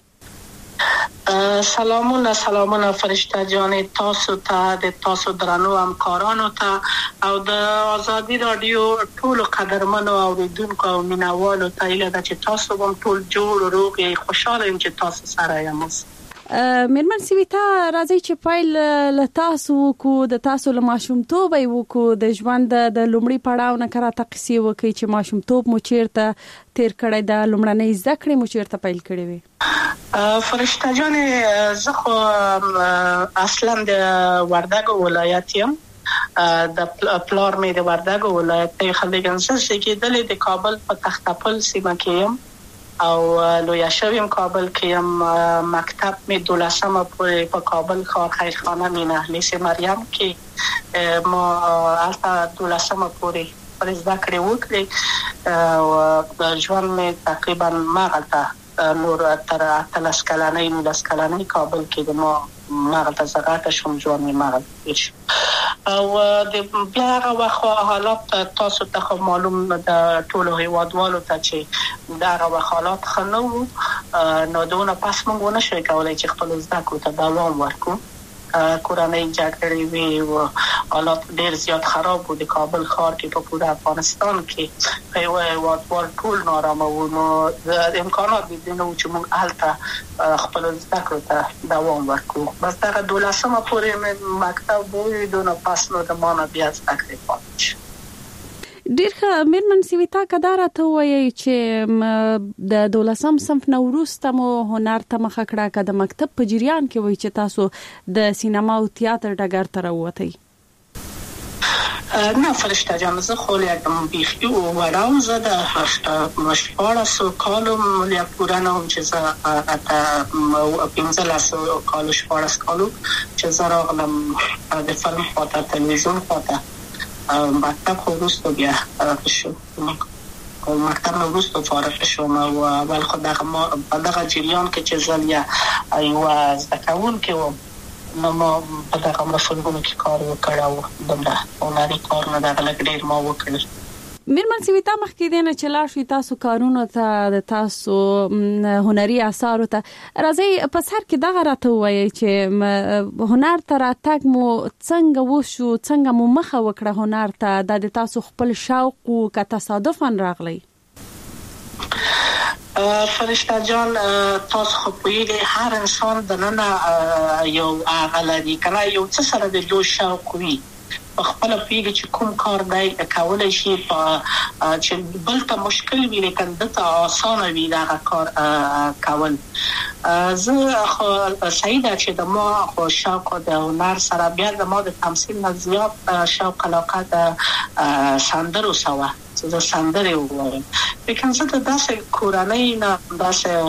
سلامونه فرشته جان، تاسو ته د تاسو درنو همکارانو ته او د ازادي رادیو ټول قدرمنو اوریدونکو او مینوالو ته ایله ده چې تاسو هم ټول جوړ روغ خوشاله یم چې تاسو سره یم. میرمن سیویتا راځي چې پایل له تاسو کو د تاسو له ماشومتوب وکړو، د ژوند د لومړي پړاو نه کرا تقسی وکړي چې ماشومتوب مو چیرته تیر کړی، د لومړنۍ زده کړې مو چیرته پیل کړې وي؟ فرشته جان، زه خو اصلا د وردګو ولایت یم، د پلار مې د وردګو ولایت ته خلګن سره کېدلې، د کابل په تختپل سیمه کې یم او لویا شویم کابل کې یم. مکتب مې 12مه پورې په کابل ښار خیرخانه مینه لیسه مریم کې ما البته 12مه پورې پر زده کړې وکړې او ژوند مې تقریبا مغلطه نور تر 13 کلنۍ 19 کلنۍ کابل کې د ما مغلطه زغاته شوم، ژوند مې مغلطه شو او د بیا هغه وخت حالات تاسو ته معلوم د ټولو هیوادوالو ته چې دا هغه حالات خنو نو دونه پس موږ نه شوي کولای چې خپل زده کړو ته دوام ورکړو. کورنۍ جګړې وی او حالات ډېر زیات خراب وو د کابل ښار کې په پوره افغانستان کې په یو هیوادوال ټول نارامه وو، نو د امکانات د دې نو چې موږ هلته خپل زده کړو ته دوام ورکړو. بس دا 12مه پورې مکتب وو، دونه پس نو د ما نه بیا زده کړې پاتې شو. ډیر ښه. میرمن سیویتا کداره ته وایي چې د 12م صنف نو وروسته مو هنر ته مخه کړه، که د مکتب په جریان کې وایي چې تاسو د سینما او تئاتر ډګر ته راووتئ؟ نه فرشته جان، زه خو یکم بیخی و وراو زه د 14 کالو یا پوره نوم چې زه 15 کالو 14 کالو چې زه راغلم د فلم خواته تلویزیون خواته. مکتب خو وروسته بیا شو، مکتب نو وروسته فارغ شوم او اول خو دغه جریان کې چې زه یا یوه زده کوونکې وم نو ما په دغه فلمونو کې کار وکړ او دومره هنري کارونه دغه لږ ډېر ما وکړل. میرمن سویتا مخکې دینه چې لا شو تاسو کارونه ته د تاسو هنري آثار ته راځي په سر کې دغه راته وایي چې هنر ته راتګ مو څنګه وشو څنګه مو مخه وکړه هنر ته د تاسو خپل شوق او که تصادفاً راغلی فرشته جان تاسو خو پوهیږئ هر انسان دننه یو غلطي کنه یو څه سره د جو شوق وي خپل پیږي چې کوم کار دی کولای شي چې بل ته مشکل وي لیکن دته آسان وي دا کار کول زه خو سعیده چې د ما خو شوق د هنر سره بیا د ما د تمثیل نه زیات شوق علاقه د سندرو سوا زه سندرې وایم لیکن زه د داسې کورنۍ نه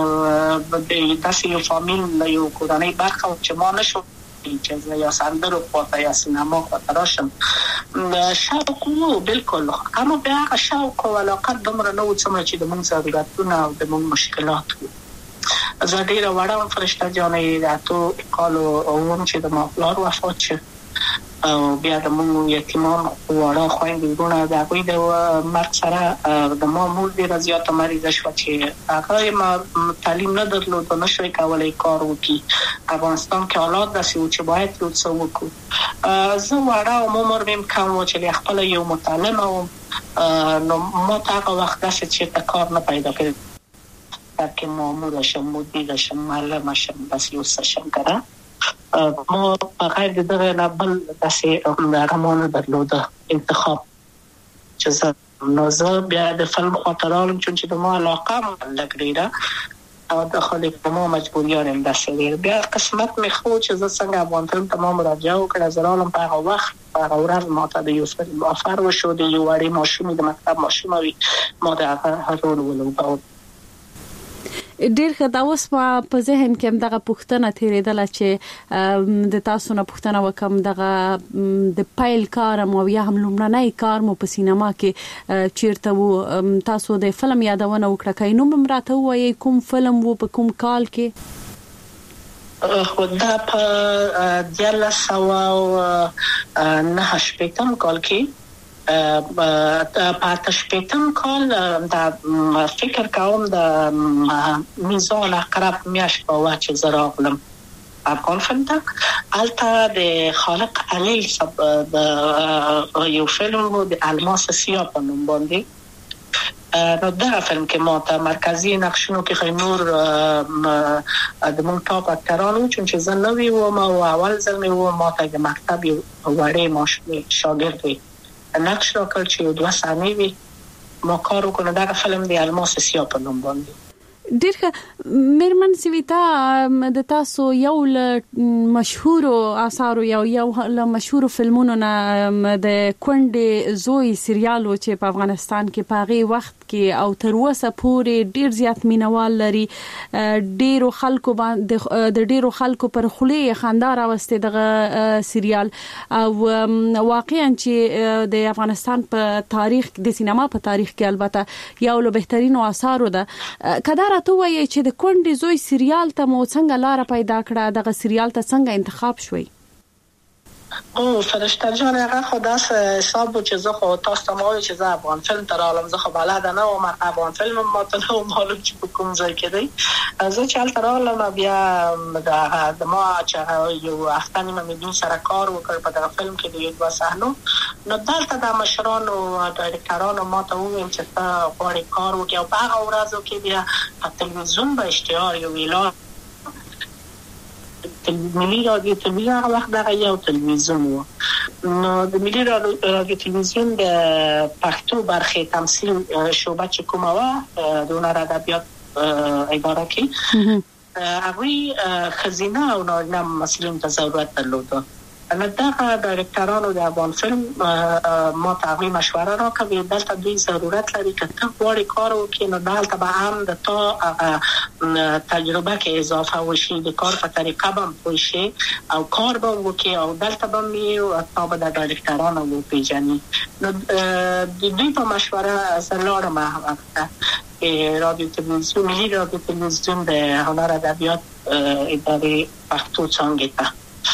داسې یو فامیل یو کورنۍ برخه چې ما نشو چې یا سندرو خواته یا سینما خواته راشم شوق وو بالکل اما بیا شوق او علاقه دومره نو څومره چې د موږ ضرورتونه او د موږ مشکلات وو زه ډیره وړم فرشته جانې راتو کالو اوم چې د ما پلار وفات شو او بیا د موږ یتیمان وړه خويندګونه د هغوی د مرګ سره د ما مور ډیره زیاته مریضه شوه چې هغه ما تعلیم نه درلود او نشوی کولای کار وکړي افغانستان کې حالات داسې و چې باید یو څه وکړو زه وړه او عمر مې کم و چې خپل یو متعلمه وم نو ما هغه وخت داسې چې کار نه پیدا کړ ترکه مامور شم مدیر شم معلم شم بس یو څه شم کړه ما بغیر د دغه نه بل داسې رمانه درلوده انتخاب چې زه نو زه بیا د فلم خاطرالم چې د ما علاقه لګریده او د خلک ما مجبوریان داسې بیا قسمت مې خو چې زه څنګه افغان فلم ته ما مراجعه وکړه زرالم په هغه وخت په هغه ورځ ما ته د یو فلم افر وشو د یو وړي ماشومې د مکتب ماشومه وي ما د هغه رول ولوباو ډیر خدا اوس په ذهن کې دغه پوښتنه تیرېدله چې د تاسو نه پوښتنه وکم دغه د پایل کار مو یا هم لومړنی کار مو په سینما کې چیرته وو تاسو د فلم یادونه وکړه کای نو مراته وایي کوم فلم وو په کوم کال کې خو دا په 1998 کال کې په تشپیتم کال د فکر کوم د میزان اقرب میاش په واچ زراغلم افغان فلم ته البته د خالق علی صاحب د یو فلم د الماس سیاه په نوم باندې نو دا فلم کې ما ته مرکزی نقشونو کې خینور د مونږ ټاپ اکټرانو چې زه نوې وم او اول ځل مې و ما ته د مکتب یو وړې ماشومې شاګرد وي نقش راکړ چې 2 ثانیې وي ما کار وکړم دا فلم دی الماس سیاه په نوم باندې ډیر میرمن سویتا د تاسو یو مشهور آثار یو له مشهور فلمونو نه د کونډې زوی سریال چې په افغانستان کې پاغي وخت کې او تر اوسه پورې ډیر زیات مینوال لري ډیرو خلکو باندې د ډیرو خلکو پر خولي خاندار واستي دغه سریال او واقعا چې د افغانستان په تاریخ د سینما په تاریخ کې البته یو له بهترینو آثارو ده کدا راته وایي چې د کونډې زوی سریال ته مو څنګه لار پیدا کړه دغه سریال ته څنګه انتخاب شوي او فرشته جان هغه خداس حساب چې زه خو تاسو ته مو چې زه افغان فلم تر عالم زه خو بلد نه او افغان فلم ما ته نو معلوم چې په کوم ځای کې دی زه چې تر عالم بیا د ما چې یو افتانی مې سره کار وکړ په دغه فلم کې د یو وسهنو نو دلته د مشرانو ډایرکټرانو ما ته وویل چې تا غواړي کار وکړي او په هغه ورځو کې بیا په تلویزیون به اشتهار یو اعلان ملي رادیو تلویزیون هغه وخت دغه یو تلویزیون و نو د ملي رادیو تلویزیون د پښتو برخه تمثیل شعبه چې کومه و د هنر ادبیات اداره کې هغه خزینه او نارینه مسئولین ته ضرورت درلود نو دغه ډایرکټرانو د افغان فلم ما ته مشوره راکړه دلته دوی ضرورت لري چې ته غواړې کار وکړې نو دلته به هم د تا تجربه کې اضافه وشي د کار په طریقه به پوه شي او کار به وکړې او دلته به مې تا به د ډایرکټرانو وپېژنې نو د دوی په مشوره زه لاړم هغه رادیو تلویزیون ملي رادیو تلویزیون د هنر ادبیات ادارې پښتو څانګې ته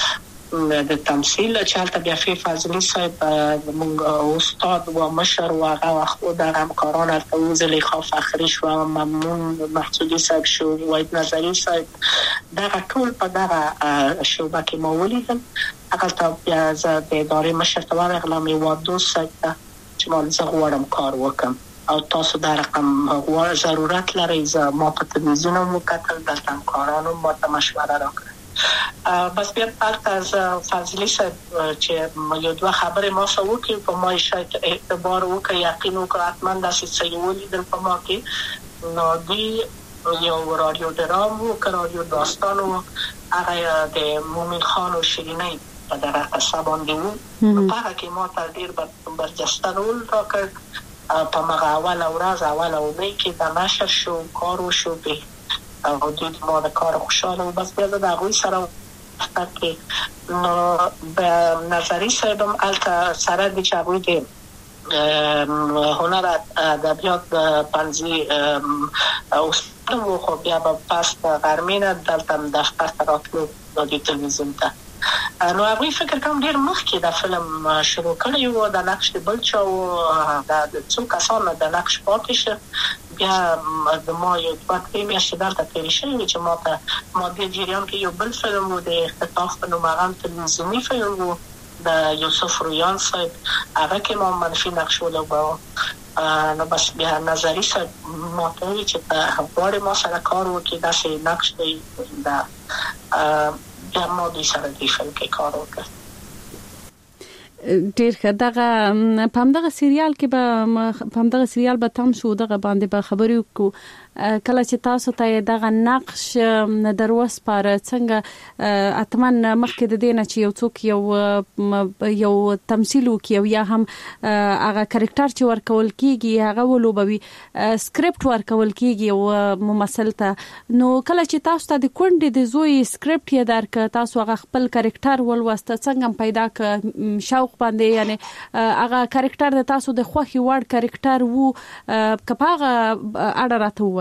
د تمثيل چې حالت بیا فاضلی صاحب موږ استاد و مشر و هغه خو د همکارانو ته زلیخا فخری شو ممنون محسودی صاحب شو وحید نظری صاحب دا ټول په دغه شوبه کې مو ولیدل هغه ته بیا زه د ادارې مشر ته ورغلم یو دوست صاحب چې ما زه غواړم کار وکم او تاسو دا رقم غواړئ ضرورت لرئ زه ما په تلویزیون وکتل د همکارانو ما ته مشوره راکړه بس بیا از فضلی صاحب چې یو دوه خبرې ما سره وکړي په ما شاید اعتبار وکړي یقین وکړي حتما داسې څه ولیدل په ما کې نو دی یو رادیو درام و که رادیو داستان و هغه د مومن خان و شیرینی په دغه قصه باندې و په هغه کې ما ته ډېر برجسته رول راکړ په مغه اوله ورځ اوله اونۍ کې د نشر شو کار وشو به او دوی ما د کار خوشاله و بس بیا د هغوی سره وقت کې نو به نظری صاحب هم هلته سره دی چې هغوی د هنر ادبیات پنځي استاد و خو بیا به پس غرمې نه دلته دفتر ته راتلو د تلویزیون ته نو هغوی فکر کوم ډېر مخکې د فلم شروع کړی و د نقش د بل چا و د څو کسانو د نقش پاتې شه بیا د ما یو دوه درې میاشتې دلته تېرې شوې چې ما دې جریان کې یو بل فلم و د اختطاف په نوم هغه تلویزیوني فلم و د یوسف رویان صاحب هغه کې ما منفي نقش ولوباوه نو بس بیا نظری صاحب ما ته وویل چې غواړې ما سره کار وکړي داسې نقش دی بیا ما دوی سره دې فلم کې کار وکړ ډیر ښه دغه په همدغه سریال کې به په همدغه سریال به تم شو دغه باندې به خبرې وکړو کله چې تاسو ته دغه نقش در وسپاره څنګه اتمن مخکې د دې نه چې یو څوک یو تمثيل وکي او یا هم هغه کریکټر چې ورکول کیږي هغه ولوبوي سکرپټ ورکول کیږي او ممثل ته نو کله چې تاسو ته د کونډې د زوی سکرپټ یې درک تاسو هغه خپل کریکټر ولوسته څنګه پیدا ک شوق باندې یعنی هغه کریکټر د تاسو د خوخي وړ کریکټر وو کپاغه اړه راته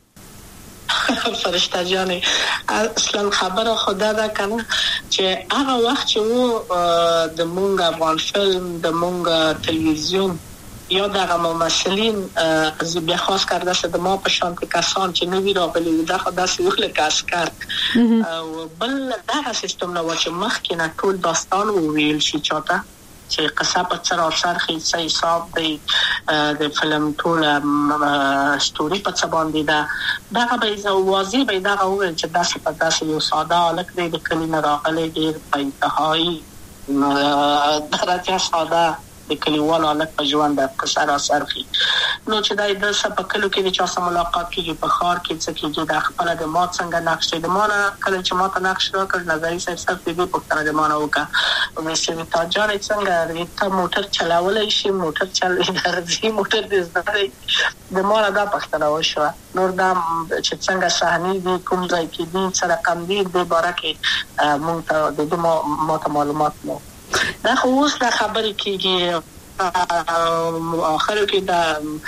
فرشته جانې اصلا خبره خدا دا کنه چې هغه وخت چې وو د مونږ افغان فلم د مونږ تلویزیون یا دغه ممثلین از بیا خاص کرده شد د ما په شان کسان چې نوی راغلي دا خدای سوخله کاسکر او بل دغه سیستم نو چې مخکې نه ټول داستان ویل شي چاته چې قصه په سر څرخي څه حساب دی د فلم ټول ستوري په څه باندې دا به واضح به دا وایي چې داسې په داسې یو ساده الک دی د کلینه راغلي ډیر په انتهایی درجه ساده د کلیوالو الک په ژوند د قصه را څرخي نو چې دا د سپکلو کې د چا سره ملاقات کیږي په خار کې څه کېږي د خپل د ما څنګه نقش دی د ما کله چې ما ته نقش راکړ نظری صاحب دې په تر د ما نه وکړه او چې تا جاري څنګه ته موټر چلاولای شي موټر چلوي درځي موټر دې زده د ما دا پښتنه وشو نور دا چې څنګه صحنه دي کوم ځای کې دي سره کم دي د بارکه مونږ ته د ما ته معلومات نو دا خو اوس دا خبرې کېږي اخر کې دا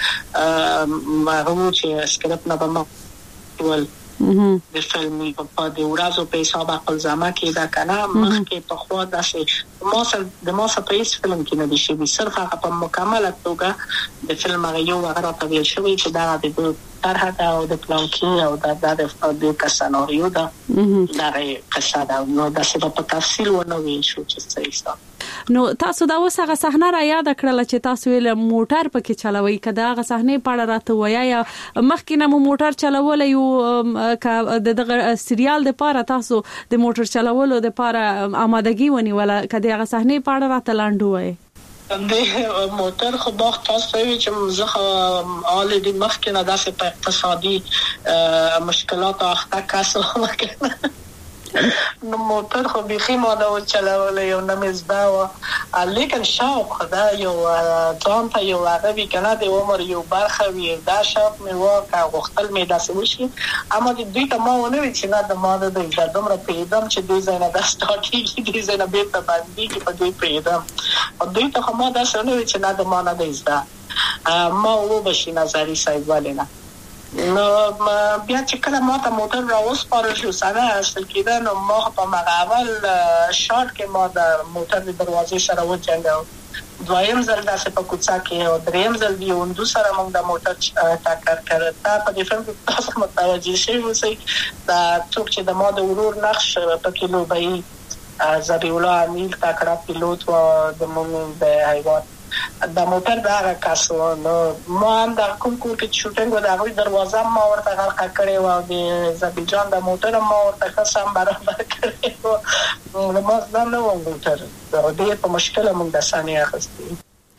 هغه چې سکرپټ نه به ول د فلم په د ورځو په حساب خپل ځما کې دا کنه مخکې په خوا داسې د ما سره په هیڅ فلم کې نه دي شي صرف هغه په مکمله توګه د فلم هغه یو هغه راته ویل شوی چې دا د طرح دا او د پلان کې او د سناریو دا قصه دا نو داسې په تفصیل ونه ویل شو چې څه حساب نو تاسو دا وسغه صحنه را یاد کړل چې تاسو ویل موټر پکې چلوي کدا هغه صحنه پاړه راته ویا یا مخکې نه موټر چلول یو د سریال د پاره تاسو د موټر چلولو د پاره آمادګي ونی ولا کدا هغه صحنه پاړه راته لاندو وای د موټر خو باغ تاسو وی چې زه حال دې مخکې نه داسې په اقتصادي مشکلات اخته کاسو مکنه نو موټر خو بيخي ما دا چلول یو نمزدا و لیکن شوق خدا یو ځان ته یو هغه کنه د عمر یو برخه وی دا شوق مې واکه غختل مې داسې وشي اما د دوی ته ما ونه وی چې نه د ما د دومره پیدم چې دوی زنه د سټاټي دوی زنه به په باندې کې په دوی پیدم او دوی ته ما دا څنګه وی چې نه د ما نه د زده ما و بشي نظری صاحب ولینا نو بیا چې کله ما ته موټر راوسپارل شو سره اصل کېده نو ما په مغاول شارټ کې ما د موټر د دروازې سره وځنډاو دویم ځل داسې په کوڅه کې او دریم ځل دی وندو سره موږ د موټر ټاکر کړ تا په دې فلم کې تاسو متوجه شئ دا څوک چې د ما د ورور نقش په کلو بای زبی الله امیل تاکړه پیلوټ و د موږ د هیواد د موټر دا کاسو نو ما هم د کوم کې شوټینګ د هغه دروازه ما ورته غلق کړې و د زبی جان د موټر ما ورته قسم برابر کړې و ما ځان نو موټر د دې په مشکل موږ د ثانیه اخستې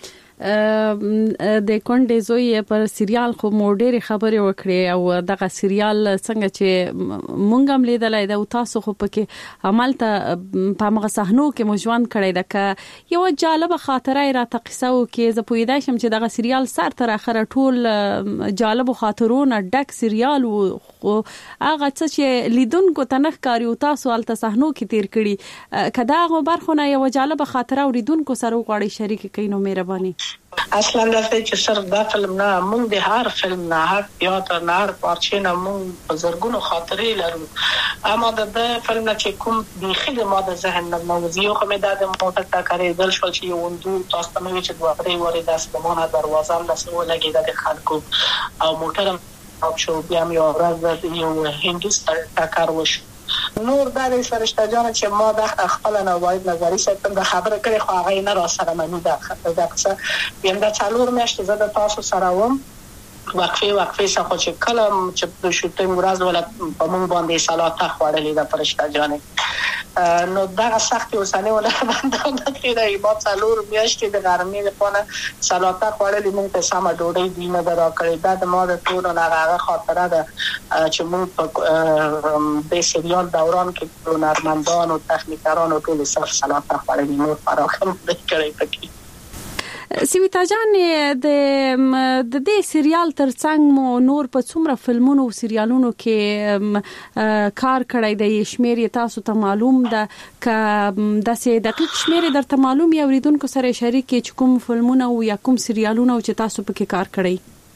د کونډې زوی پر سریال خو موډيري خبرې وکړې او دغه سریال څنګه چې مونږ هم لیدلای دا تاسو خو پکې عملته په هغه صحنو کې مجوان کړی دا که یو جالب خاطره را تقصو کې ز پویدا شم چې دغه سریال سر تر اخره ټول جالب خاطرونه ډک سریال او هغه چې لیدونکو تنخ کاری او تاسو الته صحنو کې تیر کړی کدا غو برخونه یو جالب خاطره او لیدونکو سره غواړي شریک کینو مهرباني اصلا دا چې صرف دا فلم نه موږ د هر فلم نه هر تیاتر نه هر پارچې نه موږ بزرګونو خاطرې لرو اما د فلم نه چې کوم د خله ما د ذهن نه موضوع خو مې د موټر ټاکرې دل شو چې وندو تاسو ته مې چې دوه پرې وره د سپمانه دروازه له سو لګي د خلکو او موټر او شو بیا مې ورځ یو هندوستان ټاکر وشو نور دا د فرشته جان چې ما د خپل نوایت نظری سره د خبره کړې خو هغه نه را سره مې دا څه یم دا څلور میاشتې زه د تاسو سره وم وقفه څخه چې کلم چې د شوټینګ ورځ ولا په مونږ باندې سلاته خوړلې د فرشته جان نو دا سخت اوسانه ولا باندې کې د ایبات څلور میاشتې د ګرمۍ لپاره سلاته خوړلې مونږ ته سم ډوډۍ دینه درا کړې دا د ما د ټول نه هغه خاطره ده چې مونږ د سریال دوران کې هنرمندان او تخنیکران او ټول سره سلاته خوړلې نور فراخم کړې پکې سیویتا جان د دې سریال ترڅنګ مو نور په څومره فلمونو او سریالونو کې کار کړی دی شمیر تاسو ته معلوم ده ک داسې دقیق شمیر درته معلوم یا اوریدونکو سره شریک چې کوم فلمونه او یا کوم سریالونه چې تاسو پکې کار کړی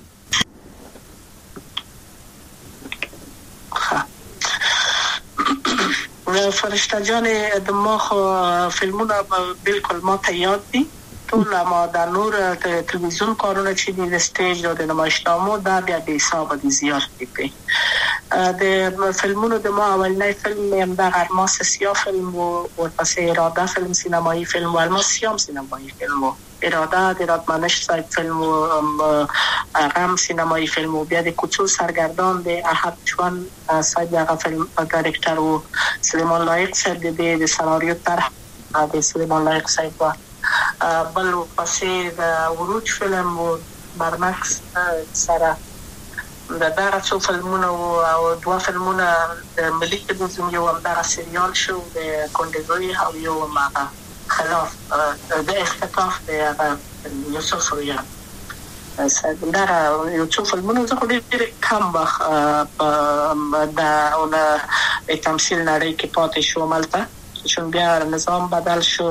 فرشته جان د مخ فلمونه بالکل ما ته یاد دي ټول ما د نور تلویزیون کارونه چې د سټیج او د نمایشنامو دا بیا د حساب دي زیات دي د فلمونو د ما اولنۍ فلم هم د الماس سیاه فلم او ورپسې اراده فلم سینمایی فلم او الماس سیاه سینمایی فلم اراده د راتمنش صاحب فلم او غم سینمایی فلم او بیا د کوڅو سرګردان د احد چوان صاحب هغه فلم ډایرکټر او سلیمان لایق صاحب د سناریو طرح د سلیمان لایق صاحب بل پسې د وروج فلم او برمکس سره د دغه فلمونه او دوه فلمونه د ملي تلویزیون یو همدغه سریال شو د کندزوی او یو ماغه خلاف د اختطاف د یوسف رویان دا یو څو فلمونه زه خو ډېر کم وخت د تمثیل نړۍ کې پاتې شوم هلته چون بیا نظام بدل شو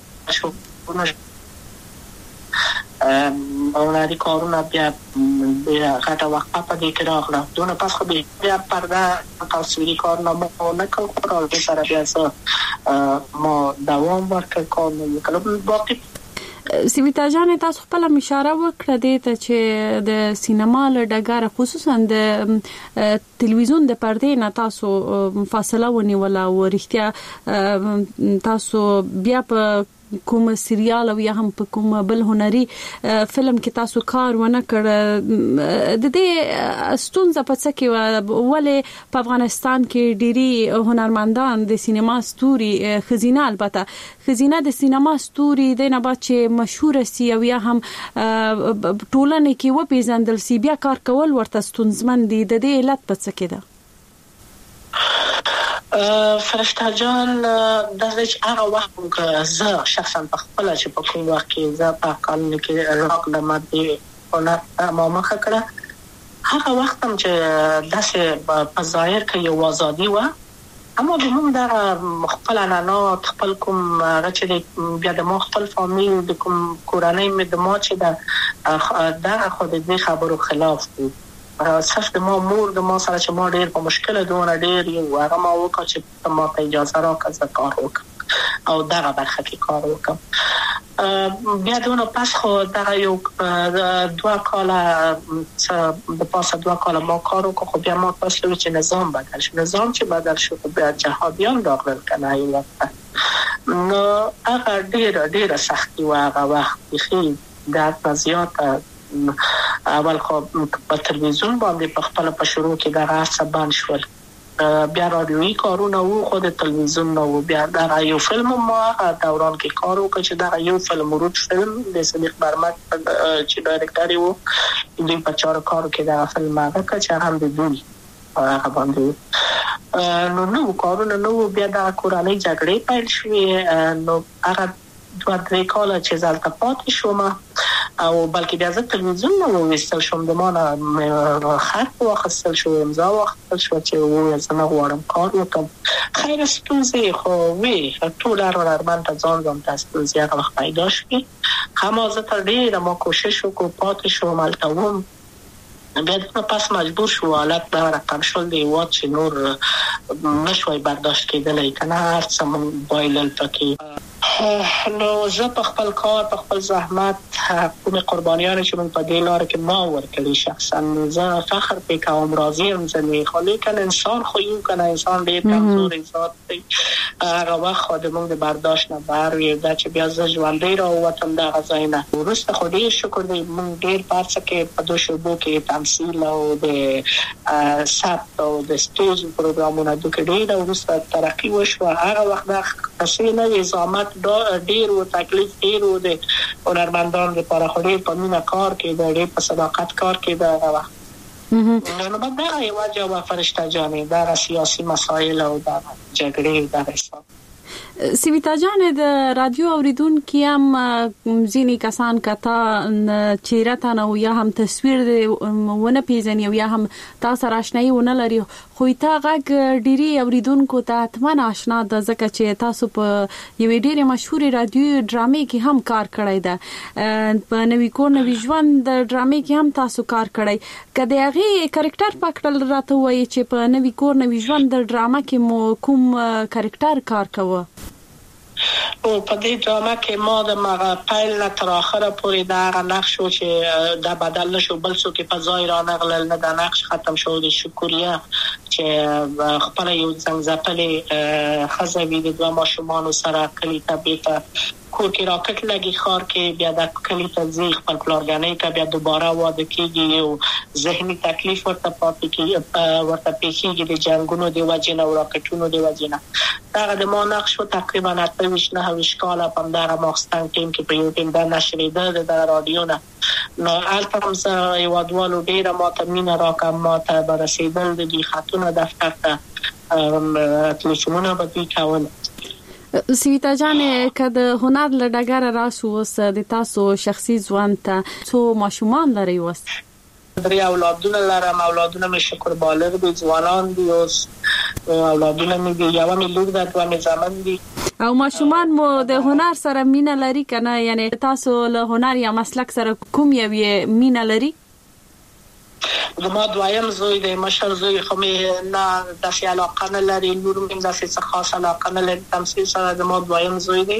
اولادی کارونه بیا غټه وقفه په دې کې راغله دونه پس خو بیا پرده تصویري کارونه مو نه کول خو سره بیا ما دوام ورکړ کار نه وکړم باقي سیویتا جان تاسو خپل اشاره وکړه دې ته چې د سینما له ډګر خصوصا د تلویزیون د پردې نه تاسو فاصله ونیوله او رښتیا تاسو بیا په کوم سریال او یا هم په کوم بل هنري فلم کې تاسو کار ونه کړ د دې ستونزه په څه کې ولې په افغانستان کې ډيري هنرمندان د سینما ستوري خزینه البته خزینه د سینما ستوري د نه بعد چې مشهور سي او یا هم ټولنه کې و پیژندل سي بیا کار کول ورته ستونزمن دي د دې علت په څه کې ده فرشته جان د هغه وخت زه شخصا په خپل چې په کوم وخت کې زه په قانون کې راک د ماده او ما مخه کړه هغه وخت هم چې داسې په ظاهر کې یو ازادي و اما د موږ د خپل عنعنات خپل کوم چې بیا د مو خپل فامیل د کوم کورنۍ مې د ما چې د خو د خبرو خلاف دي صرف د ما مور د ما سره چې ما ډېر په مشکل دونه ډېر یو هغه ما وکړ چې ما ته اجازه راکړه زه کار وکړم او دغه برخه کې کار وکړم. بیا دونه پس خو دغه یو 2 کاله د پاسه 2 کاله ما کار وکړ. خو بیا ما پاسه چې نظام بدل شو. نظام چې بدل شو بیا جهادیان راغلل کنه یو وخت. نو هغه ډېر سختي و هغه وخت خې د زیاته اول خو په تلویزیون باندې په خپل په شروع کې دغه څه بند شول. بیا رادیویی کارونه وو خو د تلویزیون نو بیا دا یو فلم ما دوران کې کار وکړ چې دا یو فلم ورود فلم د صدیق برمک چې ډایرکټر وو دوی په چارو کارو کې دا فلم هغه چې هم د دوی هغه باندې نو کارونه نو بیا د کورنۍ جګړې پیل شوې. نو هغه 2-3 کاله چې زلته پاتې شوم او بلکې بیا زه تلویزیون نو وستل شوم د مانه خط واخیستل شو امضا واخیستل شو چې زه نه غواړم کار وکړم. خیر ستونزې خو وي ټول هرمن ته ځان ته ستونزې هغه وخت پیدا شوې. هم زه تر ډېره ما کوشش وکړم پاتې شوم هلته وم. بیا پس مجبور شو حالت به رقم شل دی وات چې نور نشوي برداشت کېدلی کنه هر څه موبایل پکې. نو زه په خپل کار په خپل زحمت کوم قربانیان چې من په دې لار کې ما ورکړي شخصا زه فخر پکې کوم راضي یم. ځنې خو لیکن انسان خو یو کنه انسان ډېر کمزوري ذات دی. هغه وخت د موږ د برداشت نه بهر وي دا چې بیا زه ژوندۍ راووتم دغه ځای نه. وروسته خو ډېر شکر دی موږ ډېر پارڅه کې په دو شعبو کې تمثیل او د ثبت او د سټیج پروګرامونه د ډېر وروسته ترقی وشوه. هغه وخت د قصې نه زحمت ډېر او تکلیف ډېر و د هنرمندان لپاره خو ډېر په مینه کار کېده ډېر په صداقت کار کېده هغه وخت. نو بعد دا یو جواب فرشته جانې دا سیاسي مسایل او دا جګړې دا حساب سیویتا جان د رادیو اوریدونکو هم ځینې کسان کته چیرې تا نه یا هم تصویر ونه پیژني یا هم تاسو راشنایی ونه لري خو تا غږ ډيري اوریدونکو ته اتمن آشنا د ځکه چې تاسو په یوې ډېرې مشهورې رادیو ډرامې کې هم کار کړی ده. په نوې کور نوې ژوند د ډرامې کې هم تاسو کار کړی. کله هغه کریکټر پکړل راته وایي چې په نوې کور نوې ژوند د ډرامه کې مو کوم کریکټر کار کوي؟ او په دې ډرامه کې ما د مغه پایل نه تر اخره پورې دا نقش شو چې دا بدل نشو بل څه کې په ځای را نغلل نه دا نقش ختم شو. د شکریا چې خپل یو څنګه ځپلې خزوی د دوه ماشومان سره کلی ته کور کې راکټ لګي خار کې بیا د کلی ته ځي خپل پلارګانې ته بیا دوباره واده کیږي او ذهني تکلیف ورته پاتې کیږي ورته پیښیږي د جنگونو دی وجنه او راکټونو دی وجنه. دا د ما نقش تقریبا 28 کاله په دغه ماخستان ټیم کې په یو ټیم د نشریده د رادیو نه نو البته زه یو ډول ډیره ماته راکم ماته برسیدل د دې خاتونه دفتر ته تلفونونه به دوی کول. سیویتا جان کده هنر لډګر راسو وس د تاسو شخصي ژوند ته څو ماشومان لري وس؟ 3 اولادونه لرم. اولادونه مې شکر بالغ دي ځوانان دي اوس اولادونه مې دي یو مې لور ده دوه مې زامن دي. او ماشومان مو د هنر سره مینه لري کنه یعنی تاسو له هنر یا مسلک سره کوم یو مینه لري؟ زما دویم زوی دی مشر زوی خو مې نه داسې علاقه نه لري نور مې داسې خاص علاقه نه لري تمثیل سره. زما دویم زوی دی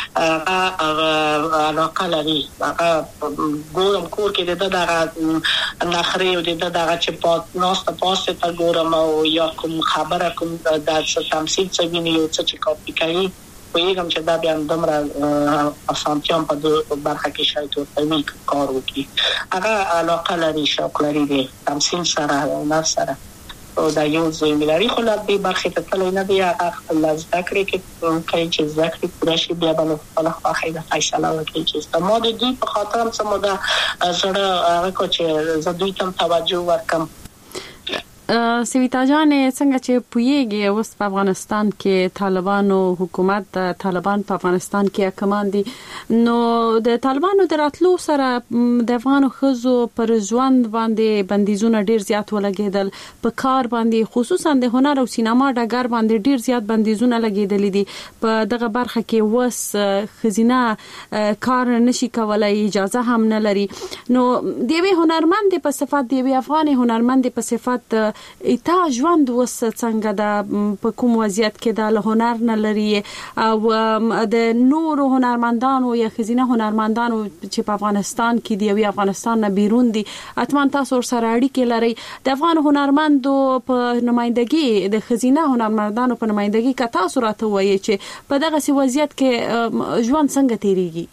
علاقه لري ګورم کور کې د دغه نخري او د دغه چې پات ناست پاسه تا ګورم او یا کوم خبره کوم د تمثیل څه ویني او څه چې کاپی کوي ویګم چې دا بیا اندمره افسانتیان په برخه کې شاید ورته کار وکړي. هغه علاقه لري شوق لري د تمثیل سره او نر سره او دا یو ځای ملاري خو لا دې برخه ته تللی نه دی. هغه خپل ذکر کې کوي چې ذکر پوره شي بیا به خپل خواخې د فیصله وکړي چې ما د دوی په خاطر هم سم دا زړه هغه کو چې زه دوی ته توجه ورکم. سویتا جان څنګه چې پویږي اوس په افغانستان کې طالبانو حکومت طالبان په افغانستان کې حکمان دي نو د طالبانو دراتلو سره د افغان خزو پر ژوند باندې بندیزونه ډیر زیات ولګیدل په کار باندې خصوصا د هنر او سینما ډګر باندې ډیر زیات بندیزونه لګیدل دي په دغه برخه کې وس خزینه کار نشي کولای اجازه هم نه لري نو دی هنرمند په صفات دی افغان هنرمند په صفات ایتا ژوند وس څنګه د په کوم وضعیت کې د هنر نه لري او د نور هنرمندانو یا خزینه هنرمندانو چې په افغانستان کې دی او افغانستان نه بیرون دي اتمن تاسو سره اړیکې لري د افغان هنرمندو په نمائندګي د خزینه هنرمندانو په نمائندګي کا تاسو راته وایي چې په دغه سی وضعیت کې ژوند څنګه تیریږي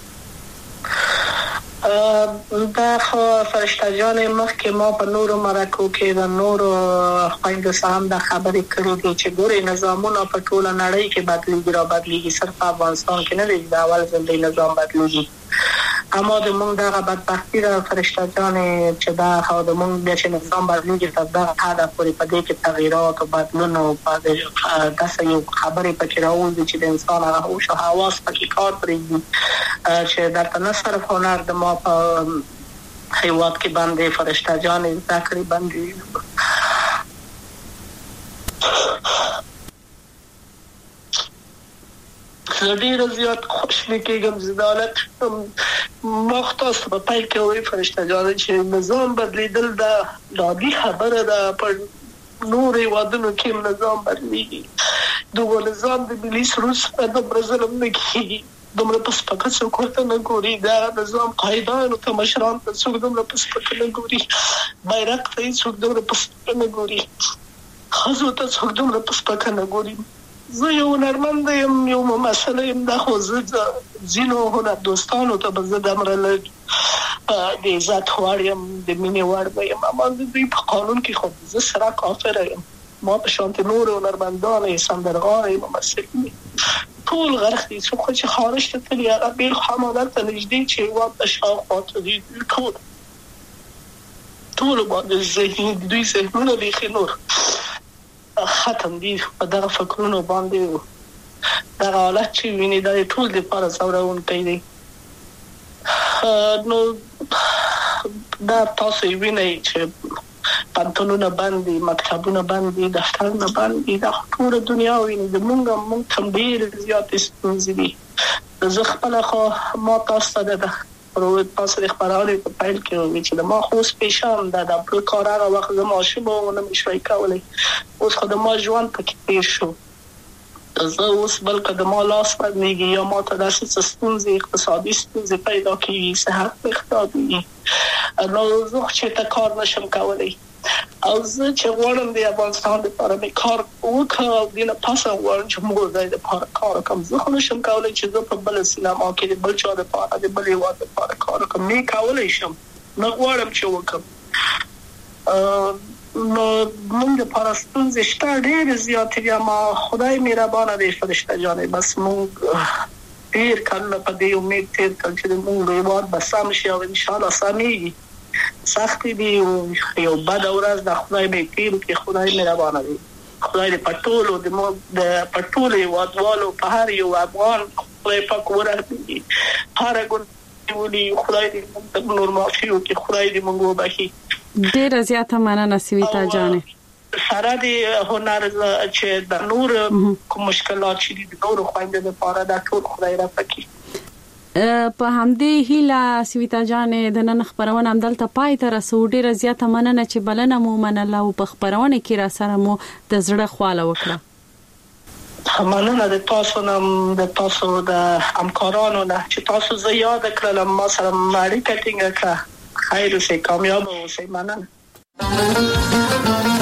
دا خو فرشته جان مخکې ما په نورو مرکو کې د نورو خويندو سره د خبرې کړې دي چې ګوري نظامونه په ټوله نړۍ کې بدلېږي صرف افغانستان کې نه دی د اول ځل د نظام بدلېږي اما د مونږ دغه بدبختی د فرشته جان چې دا خو د مونږ د نظام بدلېږي تر دا حد پورې په دې کې تغیرات او بدلون او په داسې یو خبرې پکې راوځي چې د انسان هوش او حواس پکې کار پرېږدي چې د تنصر هنر د ما په حیوات کې باندې فرشته جان ذکر باندې ډیر زیات خوشاله کېږم زدالت مختص په پای کې وي فرشته جان چې نظام بدلیدل د عادي خبره ده پر نورې وادونو کې نظام بدلیږي دغه نظام د ملي سروس په برزل نه کېږي دومره پس پکې څوک ورته نه ګوري دا نظام قاعدانو ته مشران ته څوک دومره پس پکې نه ګوري بیرغ ته څوک دومره پس پکې نه ګوري خزو ته څوک دومره پس پکې نه ګوري زه یو هنرمند یم یو ممثل یم دا خو زه ځینو هنر دوستانو ته به زه د امرله د عزت وړم د مینې وړ یم اما د دوی په قانون کې خو زه سره کافر یم ما په شانت نور هنرمندان سندرغاړي ممثل ټول غرختي څو چې خارج ته تللی هغه بیل حمادت ته نږدې چې واده شاوخوا دي ټول باندې ذهني دوی ذهنونه بیخي نور ختم دي په دغه فکرونو باندې دغه حالت چې ویني دا ټول د پاره څورون کوي نو دا تاسو وینئ چې پانتونونه باندې مکتبونه باندې دفترونه باندې د ټول دنیا ویني د مونږ تم ډیر زیات ستونزې دي زه خپل خو ما تاسو ته د پروت تاسو د خبرونه په پایل کې وی چې ما خو سپیشال د خپل کار هغه وخت زما شوم او نه مشوي کولای اوس خو د ما ژوند پکې تیر شو زه اوس بلکې د ما لاس باندې یا ما ته داسې ستونزې اقتصادي ستونزې پیدا کیږي صحت اقتصادي نو زه چې تا کار نشم کولای او زه چې غواړم د افغانستان لپاره به کار وکړم د نه پاسه غواړم چې موږ د کار کوم زه خو نشم کولای چې زه په بل سینما کې د بل چا لپاره د بل یو لپاره کار کوم نه کولای شم نه غواړم چې وکړم نو موږ د پاراستون زشته ډېر زیات دي ما خدای مهربانه دی فرشته جانې بس موږ ډېر کله په دې امید تیر کړ چې موږ به واد بسام شي او ان شاء الله سامي سخت دي یو بد ورځ د خدای به تیر کې خدای مهربانه دی خدای دې پټولو د پټولې وادوالو په هر یو افغان خدای پاک ورته هر ګل خدای دې نور معافیو کې خدای دې موږ وبخي ډیر زیاته مننه سویتا جانې سره د هنر چې د نور کوم مشکلات چې د نور خويندو لپاره د ټول خدای را پکې په همدې هیله سویتا جانې د نن خبرونه هم دلته پای ته رسو ډیر زیاته مننه چې بلنه مو منله او په خبرونه کې را سره مو د زړه خواله وکړه مننه د تاسو د همکارانو نه چې تاسو زه یاد کړم ما سره اړیکه ټینګه کړه خیر اوسئ کامیاب اوسئ مننه